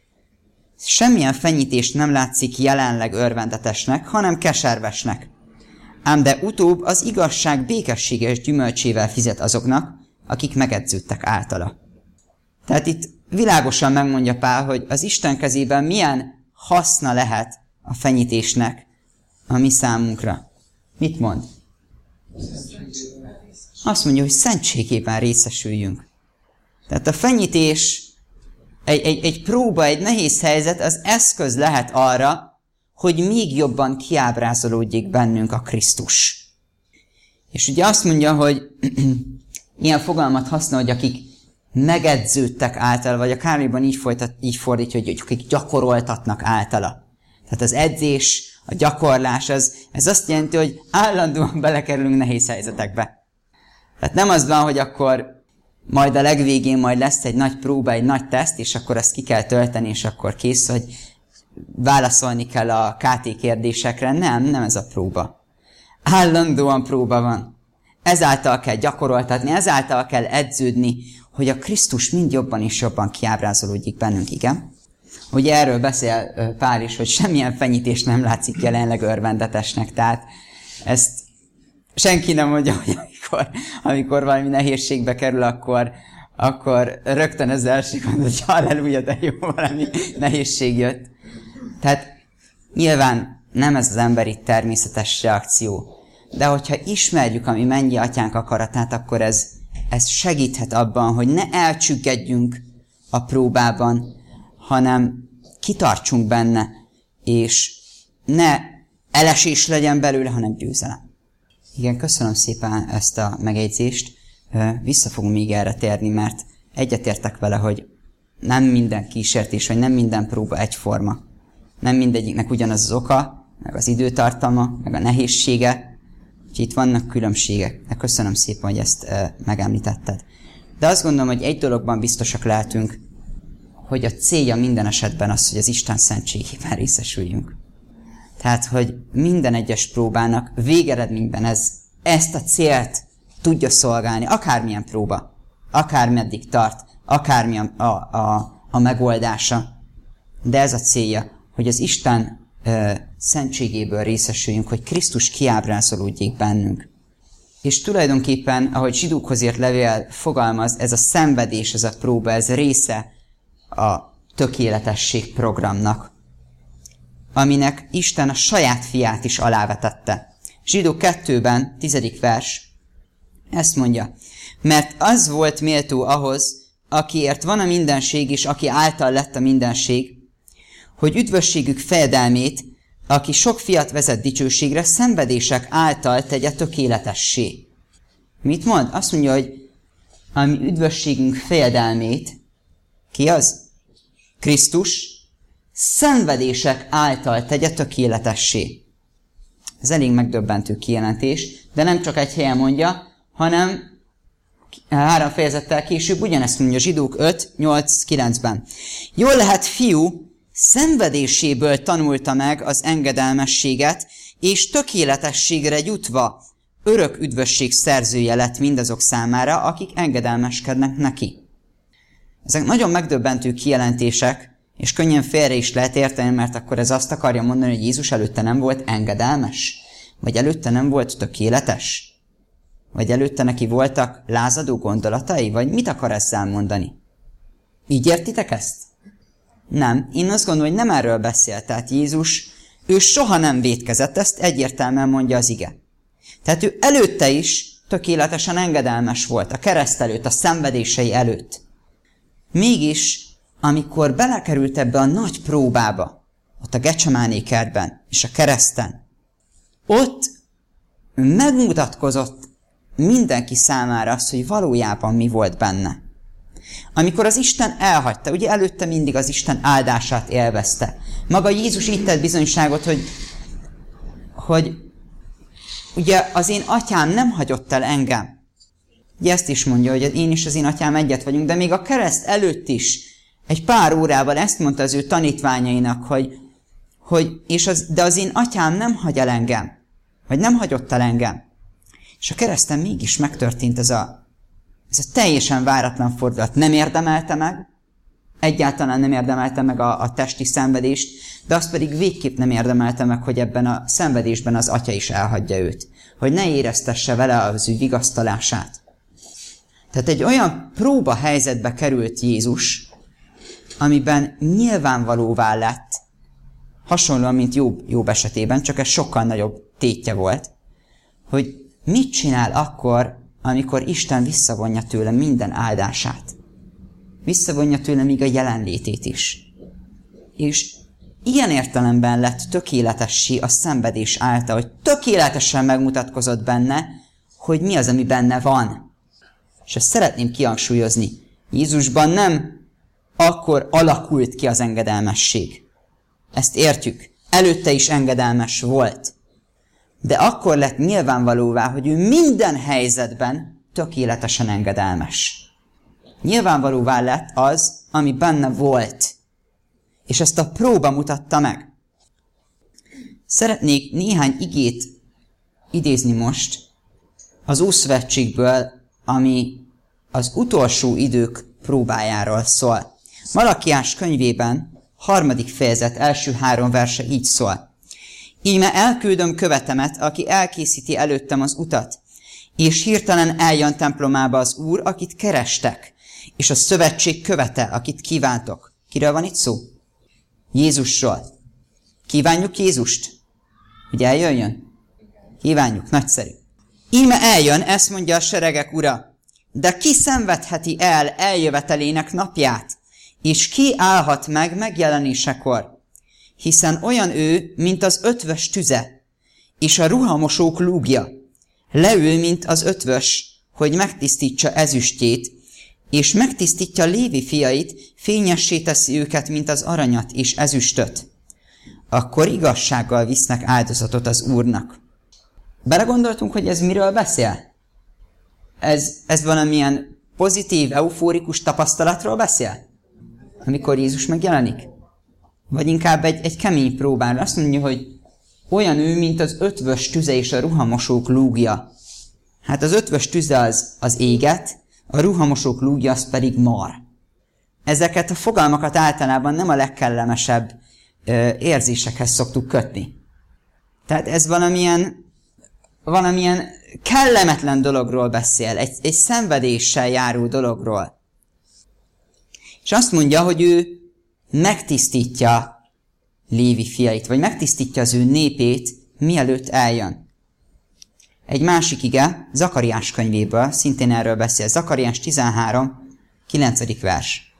Semmilyen fenyítés nem látszik jelenleg örvendetesnek, hanem keservesnek. Ám de utóbb az igazság békességes gyümölcsével fizet azoknak, akik megedződtek általa. Tehát itt világosan megmondja Pál, hogy az Isten kezében milyen haszna lehet a fenyítésnek a mi számunkra. Mit mond? Azt mondja, hogy szentségében részesüljünk. Tehát a fenyítés, egy, egy, egy próba, egy nehéz helyzet, az eszköz lehet arra, hogy még jobban kiábrázolódjék bennünk a Krisztus. És ugye azt mondja, hogy ilyen fogalmat használ, hogy akik megedződtek által, vagy a Kárméban így, folytat, így fordítja, hogy akik gyakoroltatnak általa. Tehát az edzés, a gyakorlás, az, ez azt jelenti, hogy állandóan belekerülünk nehéz helyzetekbe. Tehát nem az van, hogy akkor majd a legvégén majd lesz egy nagy próba, egy nagy teszt, és akkor ezt ki kell tölteni, és akkor kész, hogy válaszolni kell a ká té kérdésekre. Nem, nem ez a próba. Állandóan próba van. Ezáltal kell gyakoroltatni, ezáltal kell edződni, hogy a Krisztus mind jobban és jobban kiábrázolódjék bennünk, igen. Ugye erről beszél Pál is, hogy semmilyen fenyítés nem látszik jelenleg örvendetesnek, tehát ezt senki nem mondja, hogy amikor, amikor valami nehézségbe kerül, akkor, akkor rögtön az első gond, hogy halleluja, de jó, valami nehézség jött. Tehát nyilván nem ez az emberi természetes reakció, de hogyha ismerjük a mi mennyi atyánk akaratát, akkor ez, ez segíthet abban, hogy ne elcsüggedjünk a próbában, hanem kitartsunk benne, és ne elesés legyen belőle, hanem győzelem. Igen, köszönöm szépen ezt a megjegyzést. Vissza fogunk még erre térni, mert egyetértek vele, hogy nem minden kísértés, vagy nem minden próba egyforma. Nem mindegyiknek ugyanaz az oka, meg az időtartama, meg a nehézsége. Úgyhogy itt vannak különbségek. De köszönöm szépen, hogy ezt megemlítetted. De azt gondolom, hogy egy dologban biztosak lehetünk, hogy a célja minden esetben az, hogy az Isten szentségében részesüljünk. Tehát, hogy minden egyes próbának végeredményben ez, ezt a célt tudja szolgálni, akármilyen próba, akármeddig tart, akármi a, a, a, a megoldása. De ez a célja, hogy az Isten ö, szentségéből részesüljünk, hogy Krisztus kiábrázolódjék bennünk. És tulajdonképpen, ahogy zsidókhoz írt levél fogalmaz, ez a szenvedés, ez a próba, ez része a tökéletesség programnak, aminek Isten a saját fiát is alávetette. Zsidók kettőben, tizedik vers, ezt mondja, mert az volt méltó ahhoz, akiért van a mindenség, és aki által lett a mindenség, hogy üdvösségük fejedelmét, aki sok fiat vezet dicsőségre, szenvedések által tegye tökéletessé. Mit mond? Azt mondja, hogy a mi üdvösségünk fejedelmét, ki az? Krisztus, szenvedések által tegye tökéletessé. Ez elég megdöbbentő kijelentés, de nem csak egy helyen mondja, hanem három fejezettel később ugyanezt mondja Zsidók öt, nyolc, kilencben. Jól lehet, fiú szenvedéséből tanulta meg az engedelmességet, és tökéletességre jutva örök üdvösség szerzője lett mindazok számára, akik engedelmeskednek neki. Ezek nagyon megdöbbentő kijelentések, és könnyen félre is lehet érteni, mert akkor ez azt akarja mondani, hogy Jézus előtte nem volt engedelmes? Vagy előtte nem volt tökéletes? Vagy előtte neki voltak lázadó gondolatai? Vagy mit akar ezzel mondani? Így értitek ezt? Nem. Én azt gondolom, hogy nem erről beszél. Tehát Jézus, ő soha nem vétkezett, ezt egyértelműen mondja az ige. Tehát ő előtte is tökéletesen engedelmes volt, a kereszt előtt, a szenvedései előtt. Mégis, amikor belekerült ebbe a nagy próbába, ott a Gecsemáné kertben és a kereszten, ott megmutatkozott mindenki számára az, hogy valójában mi volt benne. Amikor az Isten elhagyta, ugye előtte mindig az Isten áldását élvezte. Maga Jézus így tett bizonyságot, hogy, hogy ugye az én atyám nem hagyott el engem. Ugye ezt is mondja, hogy én és az én atyám egyet vagyunk, de még a kereszt előtt is egy pár órával ezt mondta az ő tanítványainak, hogy, hogy és az, de az én atyám nem hagy el engem, vagy nem hagyott el engem. És a kereszten mégis megtörtént ez a, ez a teljesen váratlan fordulat. Nem érdemelte meg, egyáltalán nem érdemelte meg a, a testi szenvedést, de azt pedig végképp nem érdemelte meg, hogy ebben a szenvedésben az atya is elhagyja őt. Hogy ne éreztesse vele az ő vigasztalását. Tehát egy olyan próba helyzetbe került Jézus, amiben nyilvánvalóvá lett, hasonlóan, mint Jobb, Jobb esetében, csak ez sokkal nagyobb tétje volt, hogy mit csinál akkor, amikor Isten visszavonja tőle minden áldását. Visszavonja tőle még a jelenlétét is. És ilyen értelemben lett tökéletessé a szenvedés által, hogy tökéletesen megmutatkozott benne, hogy mi az, ami benne van. És ezt szeretném kihangsúlyozni. Jézusban nem akkor alakult ki az engedelmesség. Ezt értjük. Előtte is engedelmes volt. De akkor lett nyilvánvalóvá, hogy ő minden helyzetben tökéletesen engedelmes. Nyilvánvalóvá lett az, ami benne volt. És ezt a próba mutatta meg. Szeretnék néhány igét idézni most az Ószövetségből, ami az utolsó idők próbájáról szól. Malakiás könyvében, harmadik fejezet első három verse így szól. Íme elküldöm követemet, aki elkészíti előttem az utat, és hirtelen eljön templomába az Úr, akit kerestek, és a szövetség követe, akit kívántok. Kiről van itt szó? Jézusról. Kívánjuk Jézust? Hogy eljöjjön? Kívánjuk, nagyszerű. Íme eljön, ezt mondja a seregek ura, de ki szenvedheti el eljövetelének napját, és ki állhat meg megjelenésekor? Hiszen olyan ő, mint az ötvös tüze, és a ruhamosók lúgja. Leül, mint az ötvös, hogy megtisztítsa ezüstjét, és megtisztítja Lévi fiait, fényessé teszi őket, mint az aranyat és ezüstöt. Akkor igazsággal visznek áldozatot az Úrnak. Belegondoltunk, hogy ez miről beszél? Ez, ez valamilyen pozitív, eufórikus tapasztalatról beszél? Amikor Jézus megjelenik? Vagy inkább egy, egy kemény próbára. Azt mondja, hogy olyan ő, mint az ötvös tüze és a ruhamosók lúgja. Hát az ötvös tüze az, az éget, a ruhamosók lúgja az pedig mar. Ezeket a fogalmakat általában nem a legkellemesebb ö, érzésekhez szoktuk kötni. Tehát ez valamilyen, valamilyen kellemetlen dologról beszél, egy, egy szenvedéssel járó dologról. És azt mondja, hogy ő megtisztítja Lévi fiait, vagy megtisztítja az ő népét, mielőtt eljön. Egy másik ige, Zakariás könyvéből, szintén erről beszél. Zakariás tizenhárom, kilencedik vers.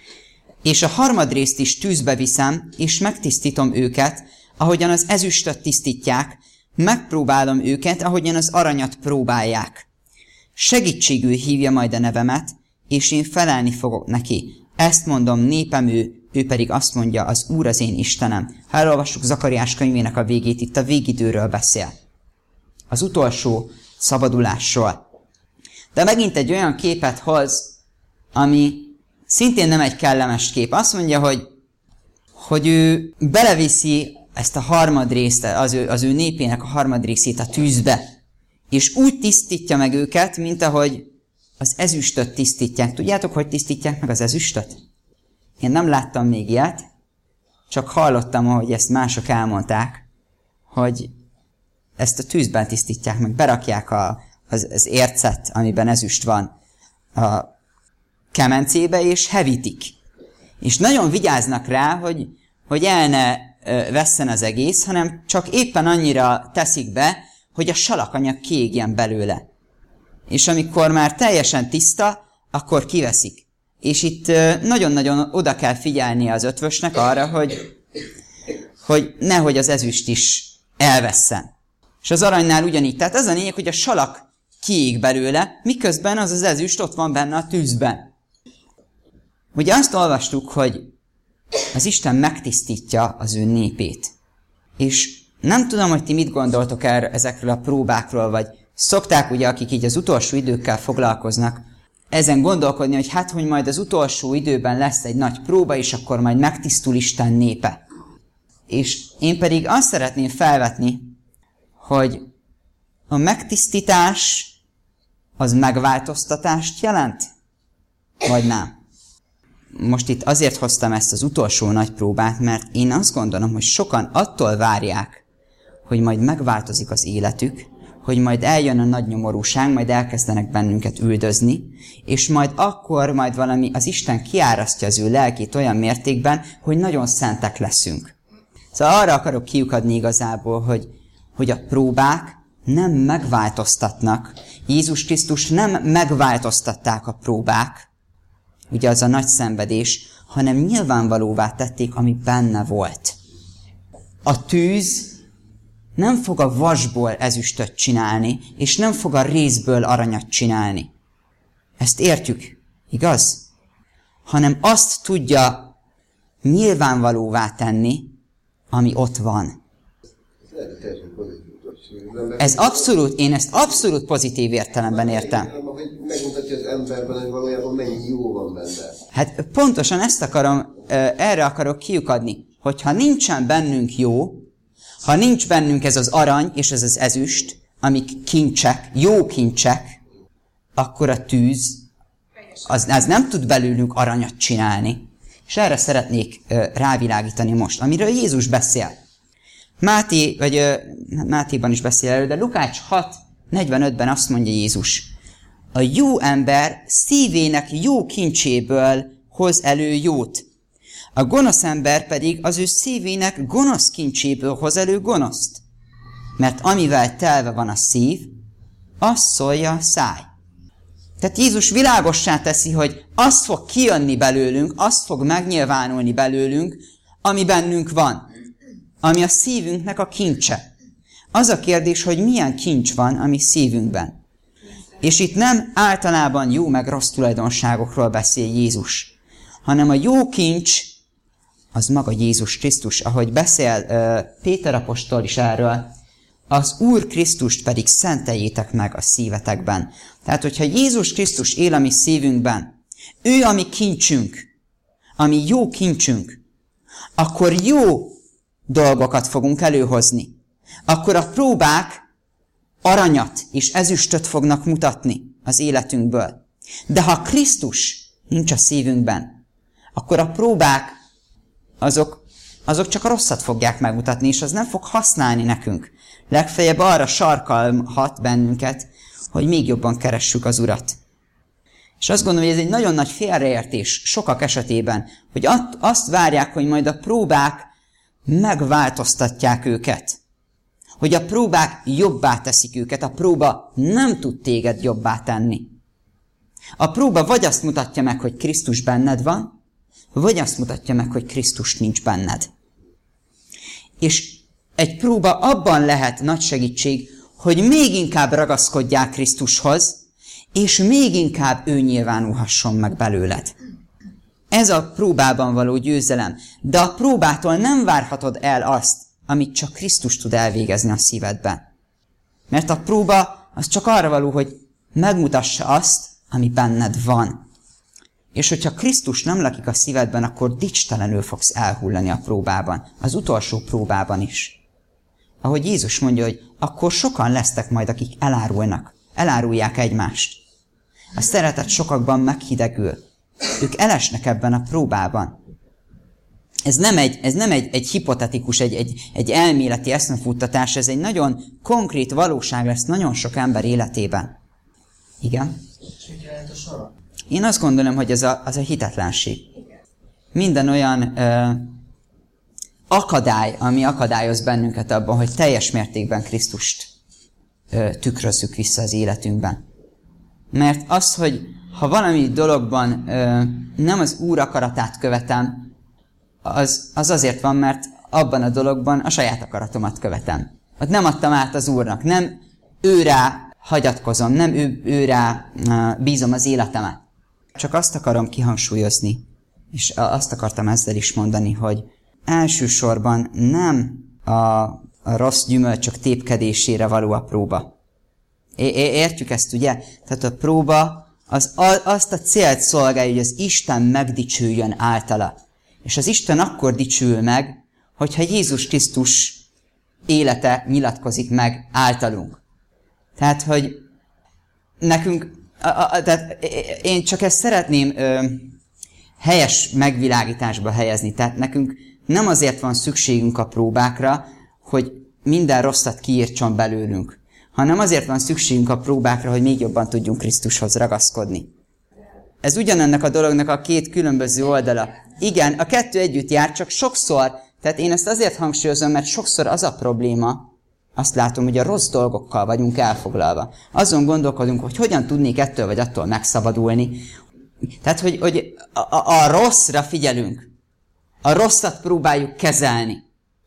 És a harmadrészt is tűzbe viszem, és megtisztítom őket, ahogyan az ezüstöt tisztítják, megpróbálom őket, ahogyan az aranyat próbálják. Segítségül hívja majd a nevemet, és én felelni fogok neki. Ezt mondom, népem ő, ő pedig azt mondja, az Úr az én Istenem. Ha elolvassuk Zakariás könyvének a végét, itt a végidőről beszél. Az utolsó szabadulásról. De megint egy olyan képet hoz, ami szintén nem egy kellemes kép. Azt mondja, hogy, hogy ő beleviszi ezt a harmadrészt, az ő, az ő népének a harmadrészét a tűzbe, és úgy tisztítja meg őket, mint ahogy az ezüstöt tisztítják. Tudjátok, hogy tisztítják meg az ezüstöt? Én nem láttam még ilyet, csak hallottam, hogy ezt mások elmondták, hogy ezt a tűzben tisztítják meg, berakják a, az, az ércet, amiben ezüst van, a kemencébe, és hevítik. És nagyon vigyáznak rá, hogy, hogy el ne ö, vesszen az egész, hanem csak éppen annyira teszik be, hogy a salakanyag kiégjen belőle. És amikor már teljesen tiszta, akkor kiveszik. És itt nagyon-nagyon oda kell figyelnie az ötvösnek arra, hogy, hogy nehogy az ezüst is elvesszen. És az aranynál ugyanígy. Tehát az a lényeg, hogy a salak kiég belőle, miközben az az ezüst ott van benne a tűzben. Ugye azt olvastuk, hogy az Isten megtisztítja az ő népét. És nem tudom, hogy ti mit gondoltok erre, ezekről a próbákról, vagy szokták ugye, akik így az utolsó időkkel foglalkoznak, ezen gondolkodni, hogy hát, hogy majd az utolsó időben lesz egy nagy próba, és akkor majd megtisztul Isten népe. És én pedig azt szeretném felvetni, hogy a megtisztítás az megváltoztatást jelent? Vagy nem? Most itt azért hoztam ezt az utolsó nagy próbát, mert én azt gondolom, hogy sokan attól várják, hogy majd megváltozik az életük, hogy majd eljön a nagy nyomorúság, majd elkezdenek bennünket üldözni, és majd akkor majd valami, az Isten kiárasztja az ő lelkét olyan mértékben, hogy nagyon szentek leszünk. Szóval arra akarok kiukadni igazából, hogy, hogy a próbák nem megváltoztatnak. Jézus Krisztus nem megváltoztatták a próbák, ugye az a nagy szenvedés, hanem nyilvánvalóvá tették, ami benne volt. A tűz nem fog a vasból ezüstöt csinálni, és nem fog a rézből aranyat csinálni. Ezt értjük, igaz? Hanem azt tudja nyilvánvalóvá tenni, ami ott van. Ez abszolút, én ezt abszolút pozitív értelemben értem. Megmutatja az emberben, hogy valójában mennyi jó van benne. Hát pontosan ezt akarom, erre akarok kiukadni, hogyha nincsen bennünk jó, ha nincs bennünk ez az arany és ez az ezüst, amik kincsek, jó kincsek, akkor a tűz, az, az nem tud belőlünk aranyat csinálni. És erre szeretnék uh, rávilágítani most, amiről Jézus beszél. Máté, vagy uh, Mátéban is beszél erről, de Lukács hat negyvenötben azt mondja Jézus, a jó ember szívének jó kincséből hoz elő jót. A gonosz ember pedig az ő szívének gonosz kincséből hoz elő gonoszt. Mert amivel telve van a szív, azt szólja a száj. Tehát Jézus világossá teszi, hogy azt fog kijönni belőlünk, azt fog megnyilvánulni belőlünk, ami bennünk van. Ami a szívünknek a kincse. Az a kérdés, hogy milyen kincs van a mi szívünkben. És itt nem általában jó meg rossz tulajdonságokról beszél Jézus, hanem a jó kincs az maga Jézus Krisztus, ahogy beszél uh, Péter apostol is erről, az Úr Krisztust pedig szenteljétek meg a szívetekben. Tehát, hogyha Jézus Krisztus él a mi szívünkben, ő a mi kincsünk, ami jó kincsünk, akkor jó dolgokat fogunk előhozni. Akkor a próbák aranyat és ezüstöt fognak mutatni az életünkből. De ha Krisztus nincs a szívünkben, akkor a próbák azok, azok csak a rosszat fogják megmutatni, és az nem fog használni nekünk. Legfeljebb arra sarkalhat bennünket, hogy még jobban keressük az Urat. És azt gondolom, hogy ez egy nagyon nagy félreértés sokak esetében, hogy azt várják, hogy majd a próbák megváltoztatják őket. Hogy a próbák jobbá teszik őket. A próba nem tud téged jobbá tenni. A próba vagy azt mutatja meg, hogy Krisztus benned van, vagy azt mutatja meg, hogy Krisztus nincs benned. És egy próba abban lehet nagy segítség, hogy még inkább ragaszkodjál Krisztushoz, és még inkább ő nyilvánulhasson meg belőled. Ez a próbában való győzelem. De a próbától nem várhatod el azt, amit csak Krisztus tud elvégezni a szívedben. Mert a próba az csak arra való, hogy megmutassa azt, ami benned van. És hogyha Krisztus nem lakik a szívedben, akkor dicstelenül fogsz elhullani a próbában. Az utolsó próbában is. Ahogy Jézus mondja, hogy akkor sokan lesznek majd, akik elárulnak. Elárulják egymást. A szeretet sokakban meghidegül. Ők elesnek ebben a próbában. Ez nem egy, ez nem egy, egy hipotetikus, egy, egy, egy elméleti eszmefuttatás, ez egy nagyon konkrét valóság lesz nagyon sok ember életében. Igen? Én azt gondolom, hogy ez a, az a hitetlenség. Minden olyan ö, akadály, ami akadályoz bennünket abban, hogy teljes mértékben Krisztust ö, tükrözzük vissza az életünkben. Mert az, hogy ha valami dologban ö, nem az Úr akaratát követem, az, az azért van, mert abban a dologban a saját akaratomat követem. Ott nem adtam át az Úrnak, nem őrá hagyatkozom, nem ő, őrá uh, bízom az életemet. Csak azt akarom kihangsúlyozni, és azt akartam ezzel is mondani, hogy elsősorban nem a, a rossz gyümölcsök tépkedésére való a próba. É, értjük ezt, ugye? Tehát a próba az, a, azt a célt szolgálja, hogy az Isten megdicsüljön általa. És az Isten akkor dicsül meg, hogyha Jézus Krisztus élete nyilatkozik meg általunk. Tehát, hogy nekünk, a, a, tehát én csak ezt szeretném ö, helyes megvilágításba helyezni. Tehát nekünk nem azért van szükségünk a próbákra, hogy minden rosszat kiírtson belőlünk, hanem azért van szükségünk a próbákra, hogy még jobban tudjunk Krisztushoz ragaszkodni. Ez ugyanennek a dolognak a két különböző oldala. Igen, a kettő együtt jár, csak sokszor, tehát én ezt azért hangsúlyozom, mert sokszor az a probléma, azt látom, hogy a rossz dolgokkal vagyunk elfoglalva. Azon gondolkodunk, hogy hogyan tudnék ettől vagy attól megszabadulni. Tehát, hogy, hogy a, a, a rosszra figyelünk. A rosszat próbáljuk kezelni.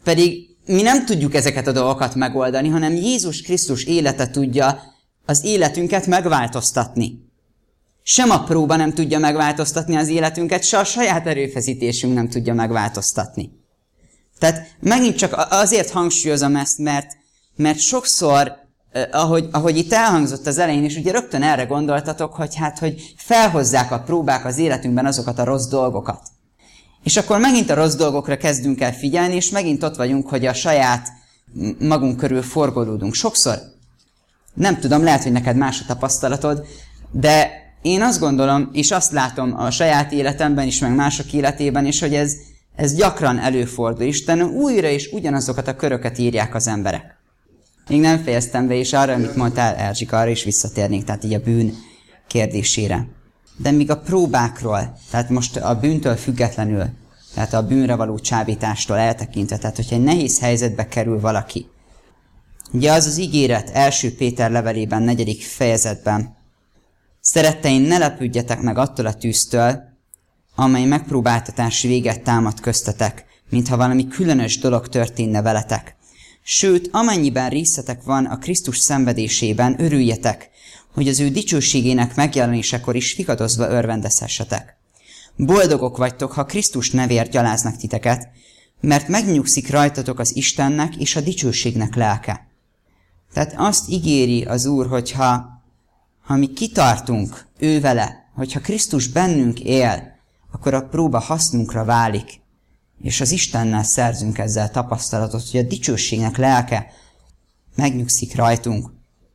pedig mi nem tudjuk ezeket a dolgokat megoldani, hanem Jézus Krisztus élete tudja az életünket megváltoztatni. Sem a próba nem tudja megváltoztatni az életünket, se a saját erőfeszítésünk nem tudja megváltoztatni. Tehát megint csak azért hangsúlyozom ezt, mert, mert sokszor, ahogy, ahogy itt elhangzott az elején, és ugye rögtön erre gondoltatok, hogy hát, hogy felhozzák a próbák az életünkben azokat a rossz dolgokat. És akkor megint a rossz dolgokra kezdünk el figyelni, és megint ott vagyunk, hogy a saját magunk körül forgolódunk. Sokszor, nem tudom, lehet, hogy neked más a tapasztalatod, de én azt gondolom, és azt látom a saját életemben is, meg mások életében is, hogy ez, ez gyakran előfordul. Isten újra és ugyanazokat a köröket írják az emberek. Még nem fejeztem be, és arra, amit mondtál, Erzsika, arra is visszatérnék, tehát így a bűn kérdésére. De míg a próbákról, tehát most a bűntől függetlenül, tehát a bűnre való csábítástól eltekintve, tehát hogyha egy nehéz helyzetbe kerül valaki. Ugye az az ígéret első Péter levelében, negyedik fejezetben. Szeretteim, ne lepődjetek meg attól a tűztől, amely megpróbáltatás véget támad köztetek, mintha valami különös dolog történne veletek. Sőt, amennyiben részetek van a Krisztus szenvedésében, örüljetek, hogy az ő dicsőségének megjelenésekor is fikadozva örvendezhessetek. Boldogok vagytok, ha Krisztus nevért gyaláznak titeket, mert megnyugszik rajtatok az Istennek és a dicsőségnek lelke. Tehát azt ígéri az Úr, hogyha ha mi kitartunk ő vele, hogyha Krisztus bennünk él, akkor a próba hasznunkra válik, és az Istennel szerzünk ezzel tapasztalatot, hogy a dicsőségnek lelke megnyugszik rajtunk.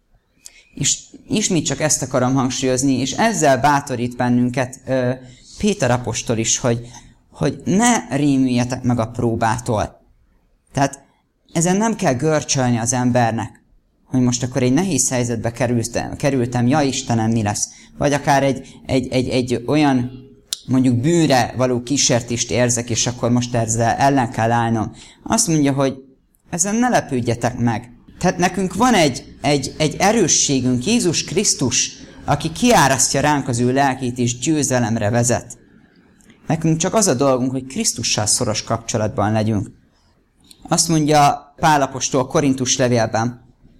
És ismét csak ezt akarom hangsúlyozni, és ezzel bátorít bennünket ö, Péter apostol is, hogy, hogy ne rémüljetek meg a próbától. Tehát ezen nem kell görcsölni az embernek, hogy most akkor egy nehéz helyzetbe kerültem, kerültem ja Istenem, mi lesz? Vagy akár egy, egy, egy, egy olyan, mondjuk bűnre való kísértést érzek, és akkor most ezzel ellen kell állnom. Azt mondja, hogy ezen ne lepődjetek meg. Tehát nekünk van egy, egy, egy erősségünk, Jézus Krisztus, aki kiárasztja ránk az ő lelkét és győzelemre vezet. Nekünk csak az a dolgunk, hogy Krisztussal szoros kapcsolatban legyünk. Azt mondja Pál apostol Korintus levélben,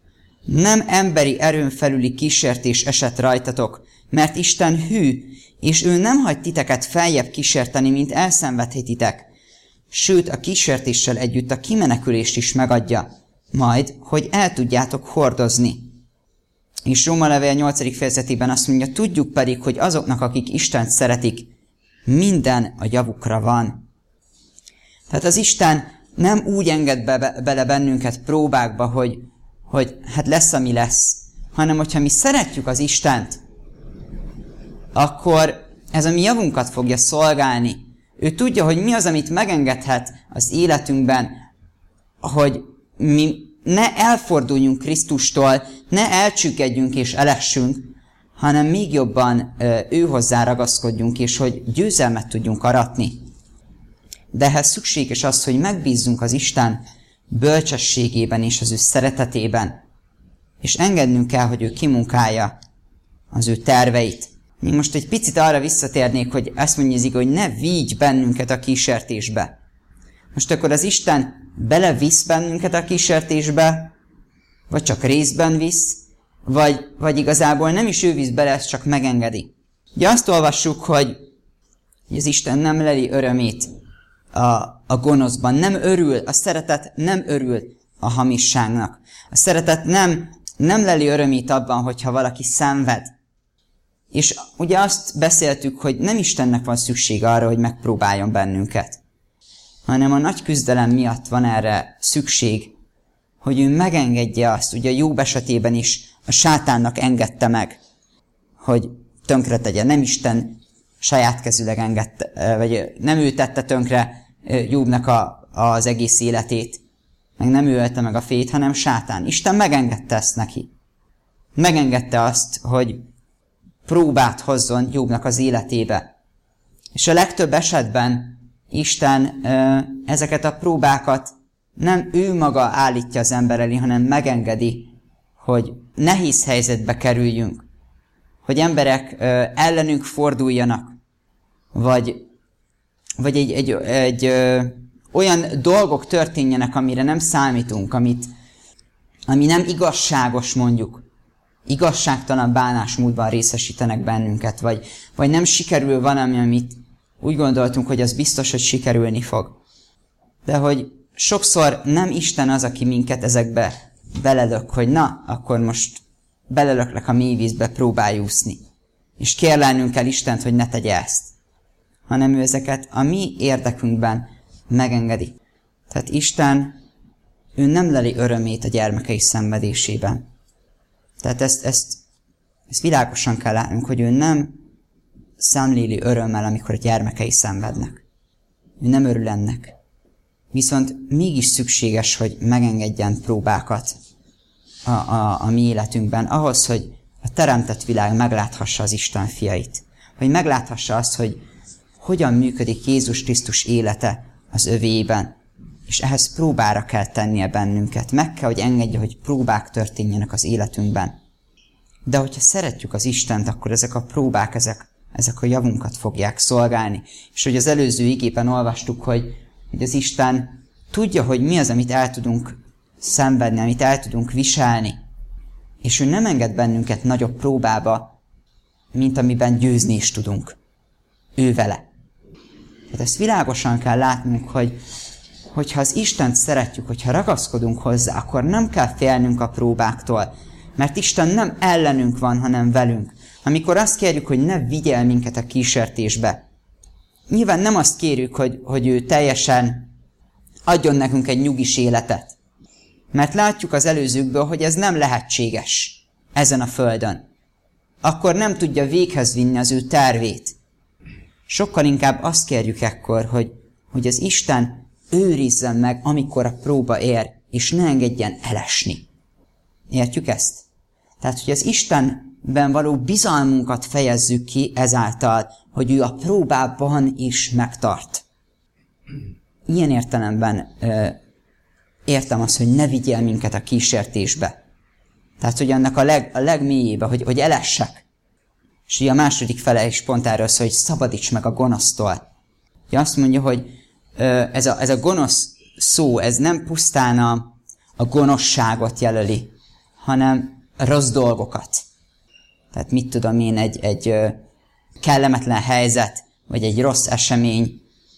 nem emberi erőn felüli kísértés esett rajtatok, mert Isten hű, és ő nem hagy titeket feljebb kísérteni, mint elszenvedhetitek. Sőt, a kísértéssel együtt a kimenekülést is megadja, majd, hogy el tudjátok hordozni. És Róma levél nyolcadik fejezetében azt mondja, tudjuk pedig, hogy azoknak, akik Istent szeretik, minden a javukra van. Tehát az Isten nem úgy enged be, bele bennünket próbákba, hogy, hogy hát lesz, ami lesz, hanem hogyha mi szeretjük az Istent, akkor ez a mi javunkat fogja szolgálni. Ő tudja, hogy mi az, amit megengedhet az életünkben, hogy mi ne elforduljunk Krisztustól, ne elcsüggedjünk és elessünk, hanem még jobban ő hozzá ragaszkodjunk, és hogy győzelmet tudjunk aratni. De ehhez szükséges az, hogy megbízzunk az Isten bölcsességében és az ő szeretetében, és engednünk kell, hogy ő kimunkálja az ő terveit. Én most egy picit arra visszatérnék, hogy ezt mondja az ige, hogy ne vigy bennünket a kísértésbe. Most akkor az Isten belevisz bennünket a kísértésbe, vagy csak részben visz, vagy, vagy igazából nem is ő visz bele, ezt csak megengedi. Ugye azt olvassuk, hogy az Isten nem leli örömét a, a gonoszban, nem örül, a szeretet nem örül a hamisságnak. A szeretet nem, nem leli örömét abban, hogyha valaki szenved. És ugye azt beszéltük, hogy nem Istennek van szüksége arra, hogy megpróbáljon bennünket, hanem a nagy küzdelem miatt van erre szükség, hogy ő megengedje azt. Ugye a Jobb esetében is a sátánnak engedte meg, hogy tönkretegye. Nem Isten saját kezűleg engedte, vagy nem ő tette tönkre Jobbnak a, az egész életét, meg nem ő ölte meg a fejét, hanem sátán. Isten megengedte ezt neki. Megengedte azt, hogy próbát hozzon Jobbnak az életébe. És a legtöbb esetben Isten ezeket a próbákat nem ő maga állítja az ember elé, hanem megengedi, hogy nehéz helyzetbe kerüljünk, hogy emberek ellenünk forduljanak, vagy, vagy egy, egy, egy olyan dolgok történjenek, amire nem számítunk, amit, ami nem igazságos mondjuk. Igazságtalan bánásmódban részesítenek bennünket, vagy, vagy nem sikerül valami, amit úgy gondoltunk, hogy az biztos, hogy sikerülni fog. De hogy sokszor nem Isten az, aki minket ezekbe belelök, hogy na, akkor most belelöklek a mély vízbe, próbálj úszni. És kérlelnünk kell Istent, hogy ne tegye ezt. Hanem ő ezeket a mi érdekünkben megengedi. Tehát Isten, ő nem leli örömét a gyermekei szenvedésében. Tehát ezt, ezt, ezt világosan kell látnunk, hogy ő nem szemléli örömmel, amikor a gyermekei szenvednek. Ő nem örül ennek. Viszont mégis szükséges, hogy megengedjen próbákat a, a, a mi életünkben, ahhoz, hogy a teremtett világ megláthassa az Isten fiait. Hogy megláthassa azt, hogy hogyan működik Jézus Krisztus élete az övéiben. És ehhez próbára kell tennie bennünket. Meg kell, hogy engedje, hogy próbák történjenek az életünkben. De hogyha szeretjük az Istent, akkor ezek a próbák, ezek, ezek a javunkat fogják szolgálni. És hogy az előző igében olvastuk, hogy, hogy az Isten tudja, hogy mi az, amit el tudunk szenvedni, amit el tudunk viselni. És ő nem enged bennünket nagyobb próbába, mint amiben győzni is tudunk. Ő vele. Tehát ezt világosan kell látnunk, hogy hogyha az Istent szeretjük, hogyha ragaszkodunk hozzá, akkor nem kell félnünk a próbáktól, mert Isten nem ellenünk van, hanem velünk. Amikor azt kérjük, hogy ne vigyel minket a kísértésbe, nyilván nem azt kérjük, hogy, hogy ő teljesen adjon nekünk egy nyugis életet. Mert látjuk az előzőkből, hogy ez nem lehetséges ezen a földön. Akkor nem tudja véghez vinni az ő tervét. Sokkal inkább azt kérjük ekkor, hogy, hogy az Isten őrizzen meg, amikor a próba ér, és ne engedjen elesni. Értjük ezt? Tehát, hogy az Istenben való bizalmunkat fejezzük ki ezáltal, hogy ő a próbában is megtart. Ilyen értelemben ö, értem azt, hogy ne vigyél minket a kísértésbe. Tehát, hogy annak a, leg, a legmélyébe, hogy, hogy elessek. És ugye a második fele is pont erről szól, hogy szabadíts meg a gonosztól. Ugye azt mondja, hogy ö, ez, a, ez a gonosz szó, ez nem pusztán a, a gonoszságot jelöli, hanem rossz dolgokat. Tehát mit tudom én, egy, egy ö, kellemetlen helyzet, vagy egy rossz esemény,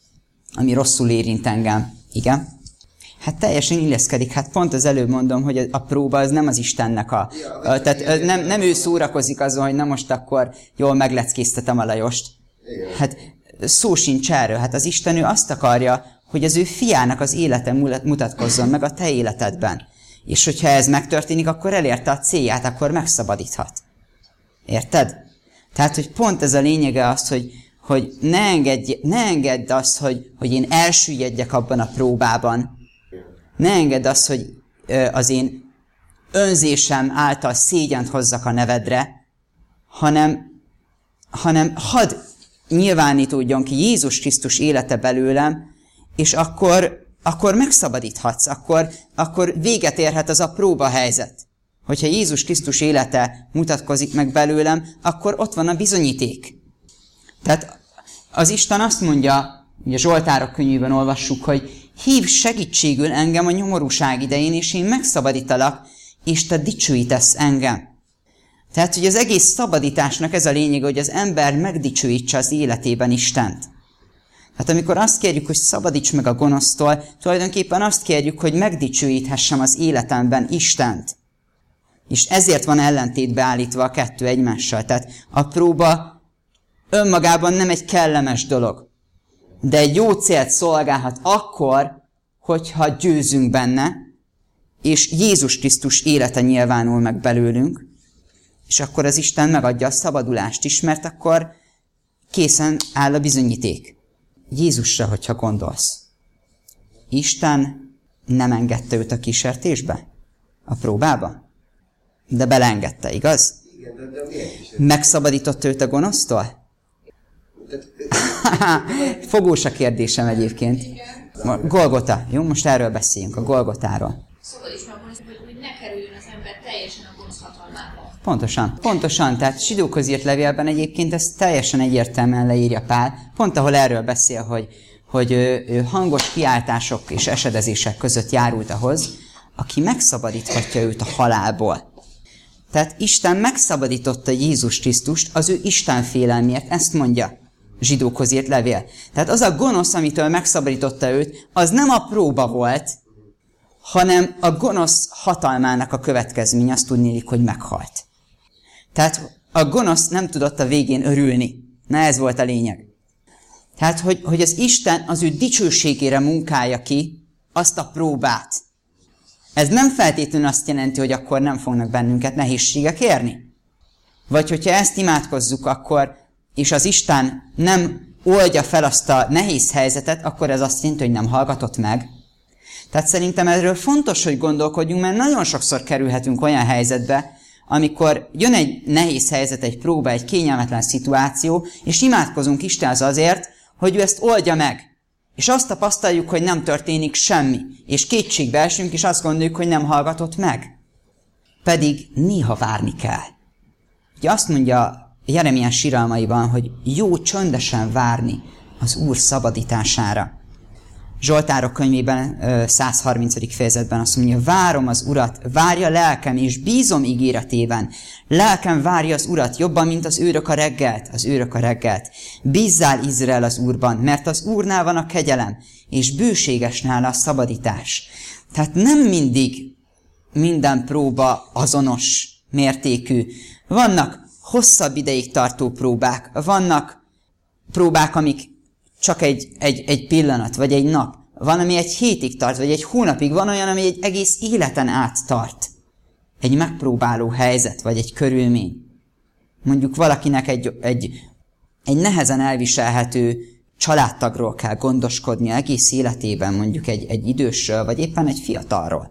ami rosszul érint engem. Igen? Hát teljesen illeszkedik. Hát pont az előbb mondom, hogy a próba az nem az Istennek a... Ja, a tehát nem, nem ő szórakozik azon, hogy na most akkor jól megleckéztetem a Lajost. Igen. Hát szó sincs erről. Hát az Isten ő azt akarja, hogy az ő fiának az élete mutatkozzon meg a te életedben. És hogyha ez megtörténik, akkor elérte a célját, akkor megszabadíthat. Érted? Tehát, hogy pont ez a lényege az, hogy, hogy ne, engedj, ne engedd azt, hogy, hogy én elsüllyedjek abban a próbában. Ne engedd azt, hogy az én önzésem által szégyent hozzak a nevedre, hanem, hanem hadd nyilvánítódjon ki Jézus Krisztus élete belőlem, és akkor, akkor megszabadíthatsz, akkor, akkor véget érhet az a próbahelyzet. Hogyha Jézus Krisztus élete mutatkozik meg belőlem, akkor ott van a bizonyíték. Tehát az Isten azt mondja, ugye a Zsoltárok könyvében olvassuk, hogy hívj segítségül engem a nyomorúság idején, és én megszabadítalak, és te dicsőítesz engem. Tehát, hogy az egész szabadításnak ez a lényeg, hogy az ember megdicsőítse az életében Istent. Hát amikor azt kérjük, hogy szabadíts meg a gonosztól, tulajdonképpen azt kérjük, hogy megdicsőíthessem az életemben Istent. És ezért van ellentétbe állítva a kettő egymással. Tehát a próba önmagában nem egy kellemes dolog, de egy jó célt szolgálhat akkor, hogyha győzünk benne, és Jézus Krisztus élete nyilvánul meg belőlünk, és akkor az Isten megadja a szabadulást is, mert akkor készen áll a bizonyíték. Jézusra, hogyha gondolsz. Isten nem engedte őt a kísértésbe? A próbába? De beleengedte, igaz? Igen, de, de miért is? Megszabadított őt a gonosztól? Fogós a kérdésem egyébként. Igen. Golgota. Jó, most erről beszéljünk, a Golgotáról. Szóval is megmondani, hogy, hogy ne kerüljön az ember teljesen a gonosz hatalmába. Pontosan. Pontosan. Tehát Zsidókhoz írt levélben egyébként ezt teljesen egyértelműen leírja Pál. Pont ahol erről beszél, hogy, hogy ő, ő hangos kiáltások és esedezések között járult ahhoz, aki megszabadíthatja őt a halálból. Tehát Isten megszabadította Jézus Krisztust az ő Isten félelmiért, ezt mondja zsidókhoz írt levél. Tehát az a gonosz, amitől megszabadította őt, az nem a próba volt, hanem a gonosz hatalmának a következménye, azt tudnélik, hogy meghalt. Tehát a gonosz nem tudott a végén örülni. Na ez volt a lényeg. Tehát, hogy, hogy az Isten az ő dicsőségére munkálja ki azt a próbát. Ez nem feltétlenül azt jelenti, hogy akkor nem fognak bennünket nehézségek érni. Vagy hogyha ezt imádkozzuk, akkor, és az Isten nem oldja fel azt a nehéz helyzetet, akkor ez azt jelenti, hogy nem hallgatott meg. Tehát szerintem erről fontos, hogy gondolkodjunk, mert nagyon sokszor kerülhetünk olyan helyzetbe, amikor jön egy nehéz helyzet, egy próba, egy kényelmetlen szituáció, és imádkozunk Istenhez azért, hogy ő ezt oldja meg. És azt tapasztaljuk, hogy nem történik semmi. És kétségbe esünk, és azt gondoljuk, hogy nem hallgatott meg. Pedig néha várni kell. Ugye azt mondja Jeremiás síralmaiban, hogy jó csöndesen várni az Úr szabadítására. Zsoltárok könyvében száz harmincadik fejezetben azt mondja, várom az Urat, várja lelkem, és bízom ígéretében. Lelkem várja az Urat jobban, mint az őrök a reggelt, az őrök a reggelt. Bízzál Izrael az Úrban, mert az Úrnál van a kegyelem, és bőséges nála a szabadítás. Tehát nem mindig minden próba azonos mértékű. Vannak hosszabb ideig tartó próbák, vannak próbák, amik csak egy, egy, egy pillanat, vagy egy nap. Van, ami egy hétig tart, vagy egy hónapig. Van olyan, ami egy egész életen át tart. Egy megpróbáló helyzet, vagy egy körülmény. Mondjuk valakinek egy, egy, egy nehezen elviselhető családtagról kell gondoskodnia egész életében, mondjuk egy, egy idősről, vagy éppen egy fiatalról.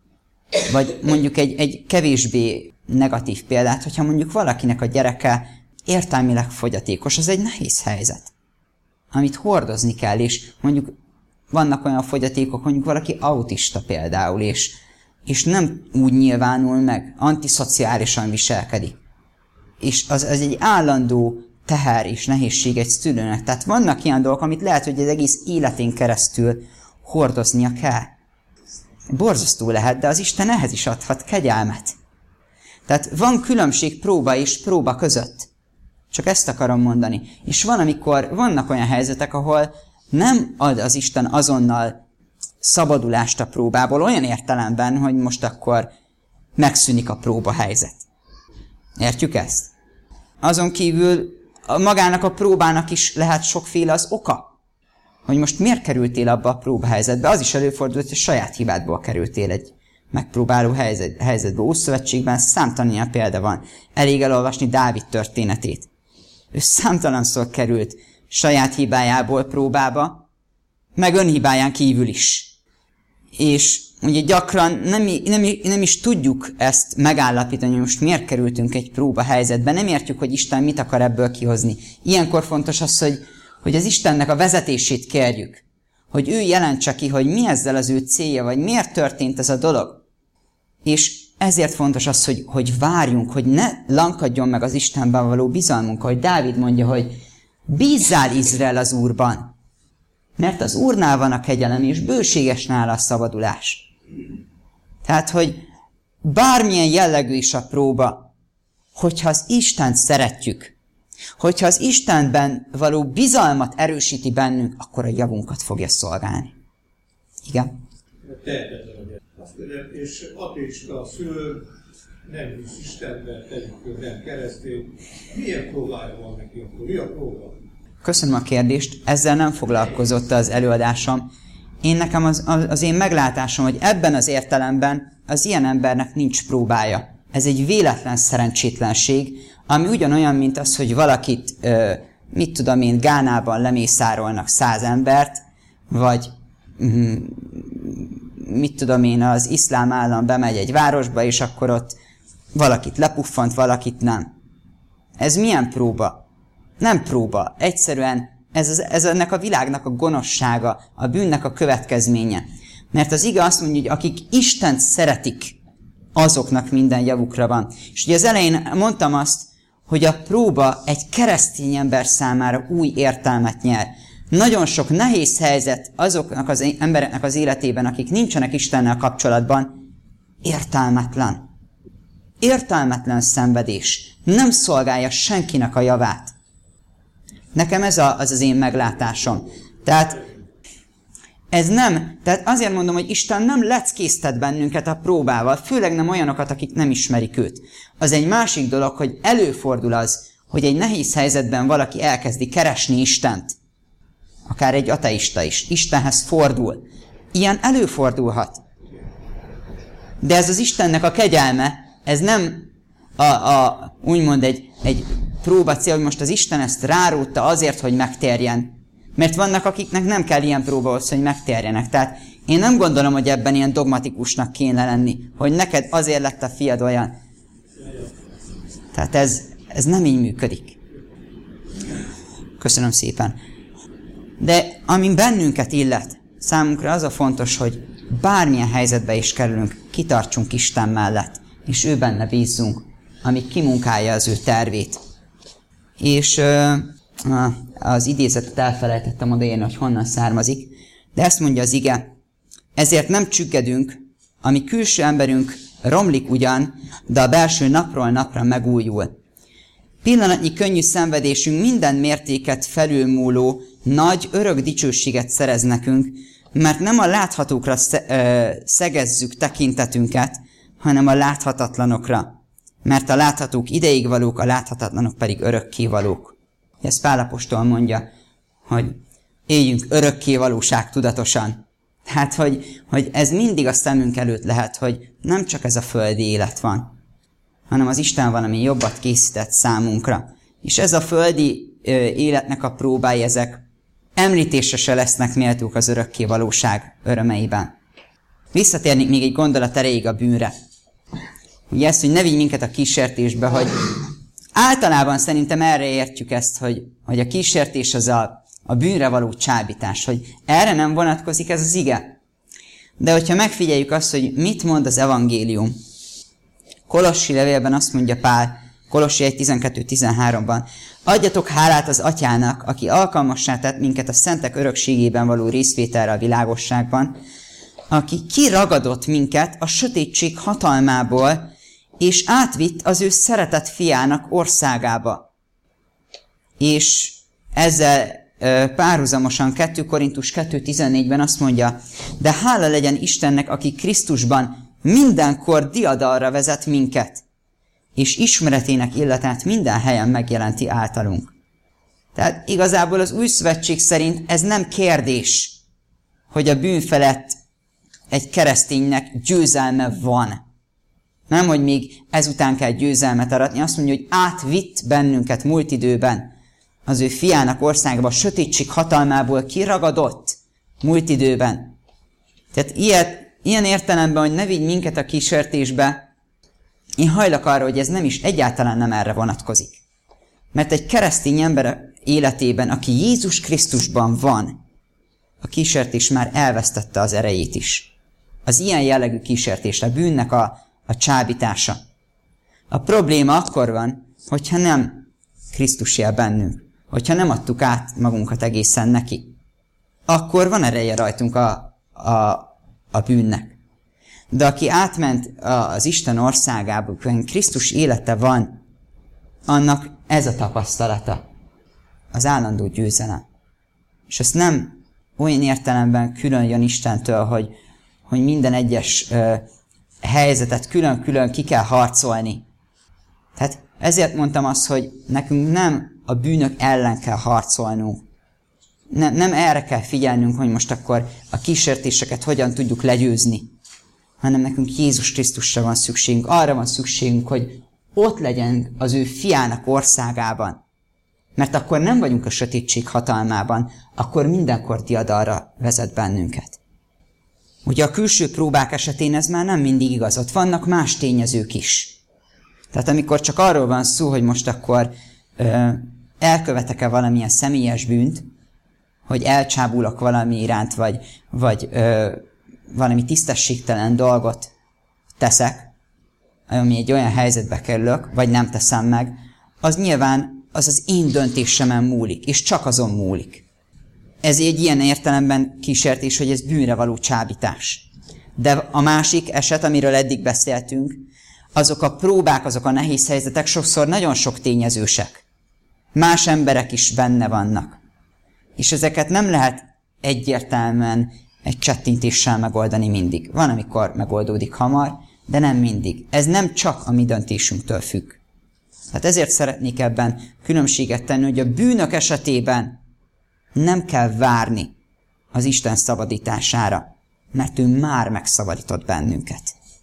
Vagy mondjuk egy, egy kevésbé negatív példát, hogyha mondjuk valakinek a gyereke értelmileg fogyatékos, az egy nehéz helyzet, amit hordozni kell, és mondjuk vannak olyan fogyatékok, mondjuk valaki autista például, és, és nem úgy nyilvánul meg, antiszociálisan viselkedik. És az, az egy állandó teher és nehézség egy szülőnek. Tehát vannak ilyen dolgok, amit lehet, hogy az egész életén keresztül hordoznia kell. Borzasztó lehet, de az Isten ehhez is adhat kegyelmet. Tehát van különbség próba és próba között. Csak ezt akarom mondani. És van, amikor vannak olyan helyzetek, ahol nem ad az Isten azonnal szabadulást a próbából, olyan értelemben, hogy most akkor megszűnik a próba helyzet. Értjük ezt? Azon kívül a magának a próbának is lehet sokféle az oka. Hogy most miért kerültél abba a próbahelyzetbe? Az is előfordult, hogy saját hibádból kerültél egy megpróbáló helyzet, helyzetbe. Ószövetségben számtalan ilyen példa van. Elég elolvasni Dávid történetét. Ő számtalanszor került saját hibájából próbába, meg önhibáján kívül is. És ugye gyakran nem, nem, nem is tudjuk ezt megállapítani, hogy most miért kerültünk egy próba helyzetbe, nem értjük, hogy Isten mit akar ebből kihozni. Ilyenkor fontos az, hogy, hogy az Istennek a vezetését kérjük, hogy ő jelentse ki, hogy mi ezzel az ő célja, vagy miért történt ez a dolog. És ezért fontos az, hogy, hogy várjunk, hogy ne lankadjon meg az Istenben való bizalmunk, hogy Dávid mondja, hogy bízzál Izrael az Úrban, mert az Úrnál van a kegyelem, és bőséges nála a szabadulás. Tehát, hogy bármilyen jellegű is a próba, hogyha az Istent szeretjük, hogyha az Istenben való bizalmat erősíti bennünk, akkor a javunkat fogja szolgálni. Igen? Tehetetlen vagy. És ateista szülő, nem hisz Istenben, tegyük nem keresztény. Milyen próbája van neki akkor? Mi a próba? Köszönöm a kérdést, ezzel nem foglalkozott az előadásom. Én nekem az, az, az én meglátásom, hogy ebben az értelemben az ilyen embernek nincs próbája. Ez egy véletlen szerencsétlenség, ami ugyanolyan, mint az, hogy valakit, ö, mit tudom én, Gánában lemészárolnak száz embert, vagy mm, mit tudom én, az iszlám állam bemegy egy városba, és akkor ott valakit lepuffant, valakit nem. Ez milyen próba? Nem próba. Egyszerűen ez, az, ez ennek a világnak a gonoszsága, a bűnnek a következménye. Mert az ige azt mondja, hogy akik Istent szeretik, azoknak minden javukra van. És ugye az elején mondtam azt, hogy a próba egy keresztény ember számára új értelmet nyer. Nagyon sok nehéz helyzet azoknak az embereknek az életében, akik nincsenek Istennel kapcsolatban, értelmetlen. Értelmetlen szenvedés. Nem szolgálja senkinek a javát. Nekem ez a, az az én meglátásom. Tehát ez nem, tehát azért mondom, hogy Isten nem leckésztet bennünket a próbával, főleg nem olyanokat, akik nem ismerik őt. Az egy másik dolog, hogy előfordul az, hogy egy nehéz helyzetben valaki elkezdi keresni Istent. Akár egy ateista is. Istenhez fordul. Ilyen előfordulhat. De ez az Istennek a kegyelme, ez nem a, a, úgymond egy, egy próba cél, hogy most az Isten ezt rárótta azért, hogy megtérjen. Mert vannak, akiknek nem kell ilyen próba ahhoz, hogy megtérjenek. Tehát én nem gondolom, hogy ebben ilyen dogmatikusnak kéne lenni, hogy neked azért lett a fiad olyan. Tehát ez, ez nem így működik. Köszönöm szépen. De ami bennünket illet, számunkra az a fontos, hogy bármilyen helyzetbe is kerülünk, kitartsunk Isten mellett, és ő benne bízzunk, amíg kimunkálja az ő tervét. És euh, az idézetet elfelejtettem odaírni, hogy honnan származik, de ezt mondja az ige, ezért nem csüggedünk, ami külső emberünk romlik ugyan, de a belső napról napra megújul. Pillanatnyi könnyű szenvedésünk minden mértéket felülmúló, nagy, örök dicsőséget szerez nekünk, mert nem a láthatókra szegezzük tekintetünket, hanem a láthatatlanokra. Mert a láthatók ideig valók, a láthatatlanok pedig örökké valók. Ezt Pál apostol mondja, hogy éljünk örökké valóság tudatosan. Tehát, hogy, hogy ez mindig a szemünk előtt lehet, hogy nem csak ez a földi élet van, hanem az Isten valami jobbat készített számunkra. És ez a földi ö, életnek a próbái, ezek említésre se lesznek méltók az örökké valóság örömeiben. Visszatérnék még egy gondolat erejéig a bűnre. Ugye ezt, hogy ne vigy minket a kísértésbe, hogy általában szerintem erre értjük ezt, hogy, hogy a kísértés az a, a bűnre való csábítás, hogy erre nem vonatkozik ez az ige. De hogyha megfigyeljük azt, hogy mit mond az evangélium, Kolossi levélben azt mondja Pál, Kolossi egy tizenkettő tizenháromban, adjatok hálát az Atyának, aki alkalmassá tett minket a szentek örökségében való részvételre a világosságban, aki kiragadott minket a sötétség hatalmából, és átvitt az ő szeretett fiának országába. És ezzel párhuzamosan kettő Korintus kettő tizennégyben azt mondja, de hála legyen Istennek, aki Krisztusban mindenkor diadalra vezet minket, és ismeretének illatát minden helyen megjelenti általunk. Tehát igazából az új szövetség szerint ez nem kérdés, hogy a bűn felett egy kereszténynek győzelme van. Nem, hogy még ezután kell győzelmet aratni, azt mondja, hogy átvitt bennünket múlt időben az ő fiának országba, a sötétség hatalmából kiragadott múlt időben. Tehát ilyet, ilyen értelemben, hogy ne vigy minket a kísértésbe, én hajlok arra, hogy ez nem is egyáltalán nem erre vonatkozik. Mert egy keresztény ember életében, aki Jézus Krisztusban van, a kísértés már elvesztette az erejét is. Az ilyen jellegű kísértés, a bűnnek a, a csábítása. A probléma akkor van, hogyha nem Krisztus él bennünk, hogyha nem adtuk át magunkat egészen neki. Akkor van ereje rajtunk a, a, a bűnnek. De aki átment az Isten országába, Krisztus élete van, annak ez a tapasztalata, az állandó győzelem. És ezt nem olyan értelemben külön jön Istentől, hogy, hogy minden egyes ö, helyzetet külön-külön ki kell harcolni. Tehát ezért mondtam azt, hogy nekünk nem a bűnök ellen kell harcolnunk. Nem, nem erre kell figyelnünk, hogy most akkor a kísértéseket hogyan tudjuk legyőzni, hanem nekünk Jézus Krisztusra van szükségünk. Arra van szükségünk, hogy ott legyen az ő fiának országában. Mert akkor nem vagyunk a sötétség hatalmában, akkor mindenkor diadalra vezet bennünket. Ugye a külső próbák esetén ez már nem mindig igaz, ott vannak más tényezők is. Tehát amikor csak arról van szó, hogy most akkor ö, elkövetek-e valamilyen személyes bűnt, hogy elcsábulok valami iránt, vagy, vagy ö, valami tisztességtelen dolgot teszek, ami egy olyan helyzetbe kerülök, vagy nem teszem meg, az nyilván az az én döntésemen múlik, és csak azon múlik. ez egy ilyen értelemben kísértés, hogy ez bűnre való csábítás. De a másik eset, amiről eddig beszéltünk, azok a próbák, azok a nehéz helyzetek sokszor nagyon sok tényezősek. Más emberek is benne vannak. És ezeket nem lehet egyértelműen egy csettintéssel megoldani mindig. Van, amikor megoldódik hamar, de nem mindig. Ez nem csak a mi döntésünktől függ. Tehát ezért szeretnék ebben különbséget tenni, hogy a bűnök esetében nem kell várni az Isten szabadítására, mert ő már megszabadított bennünket.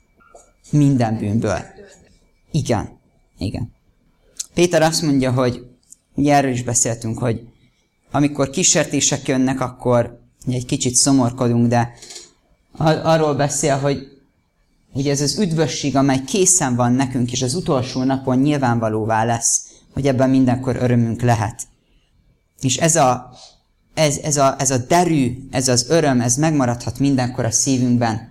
Minden bűnből. Igen, igen. Péter azt mondja, hogy, ugye erről is beszéltünk, hogy amikor kísértések jönnek, akkor egy kicsit szomorkodunk, de arról beszél, hogy hogy ez az üdvösség, amely készen van nekünk, és az utolsó napon nyilvánvalóvá lesz, hogy ebben mindenkor örömünk lehet. És ez a, ez, ez a, ez a derű, ez az öröm, ez megmaradhat mindenkor a szívünkben.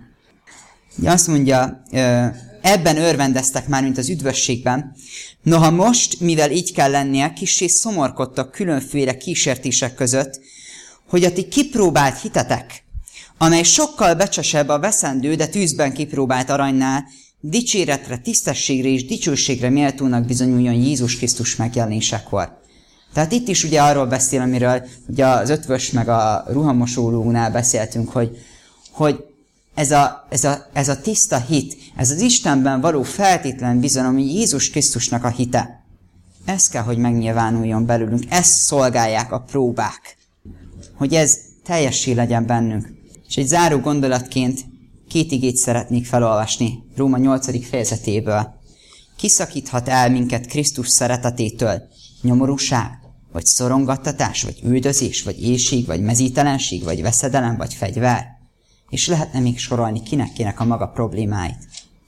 Azt mondja, ebben örvendeztek már, mint az üdvösségben. Noha most, mivel így kell lennie, kissé szomorkodtak különféle kísértések között, hogy a ti kipróbált hitetek, amely sokkal becsesebb a veszendő, de tűzben kipróbált aranynál, dicséretre, tisztességre és dicsőségre méltónak bizonyuljon Jézus Krisztus megjelenésekor. Tehát itt is ugye arról beszél, amiről ugye az ötvös meg a ruhamosólónál beszéltünk, hogy, hogy ez, a, ez, a, ez a tiszta hit, ez az Istenben való feltétlen bizalom, hogy Jézus Krisztusnak a hite. Ez kell, hogy megnyilvánuljon belőlünk, ezt szolgálják a próbák, hogy ez teljessé legyen bennünk. És egy záró gondolatként két igét szeretnék felolvasni Róma nyolcadik fejezetéből. Kiszakíthat el minket Krisztus szeretetétől nyomorúság, vagy szorongattatás, vagy üldözés, vagy éhség, vagy mezítelenség, vagy veszedelem, vagy fegyver. És lehetne még sorolni kinek-kinek a maga problémáit.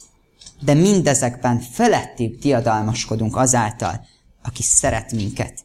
De mindezekben felettébb diadalmaskodunk azáltal, aki szeret minket.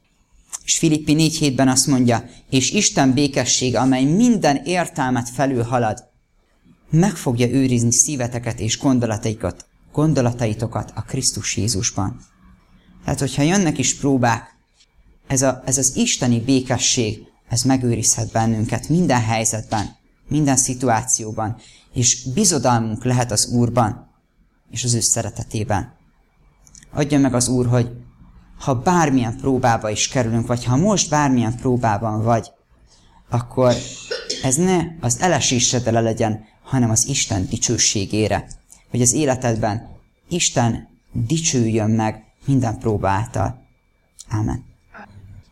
És Filippi négy hétben azt mondja, és Isten békessége, amely minden értelmet felülhalad, meg fogja őrizni szíveteket és gondolataitokat, gondolataitokat a Krisztus Jézusban. Tehát, hogyha jönnek is próbák, ez, a, ez az isteni békesség, ez megőrizhet bennünket minden helyzetben, minden szituációban, és bizodalmunk lehet az Úrban, és az ő szeretetében. Adja meg az Úr, hogy ha bármilyen próbába is kerülünk, vagy ha most bármilyen próbában vagy, akkor ez ne az elesésedre legyen, hanem az Isten dicsőségére. Hogy az életedben Isten dicsőjön meg minden próba által. Ámen.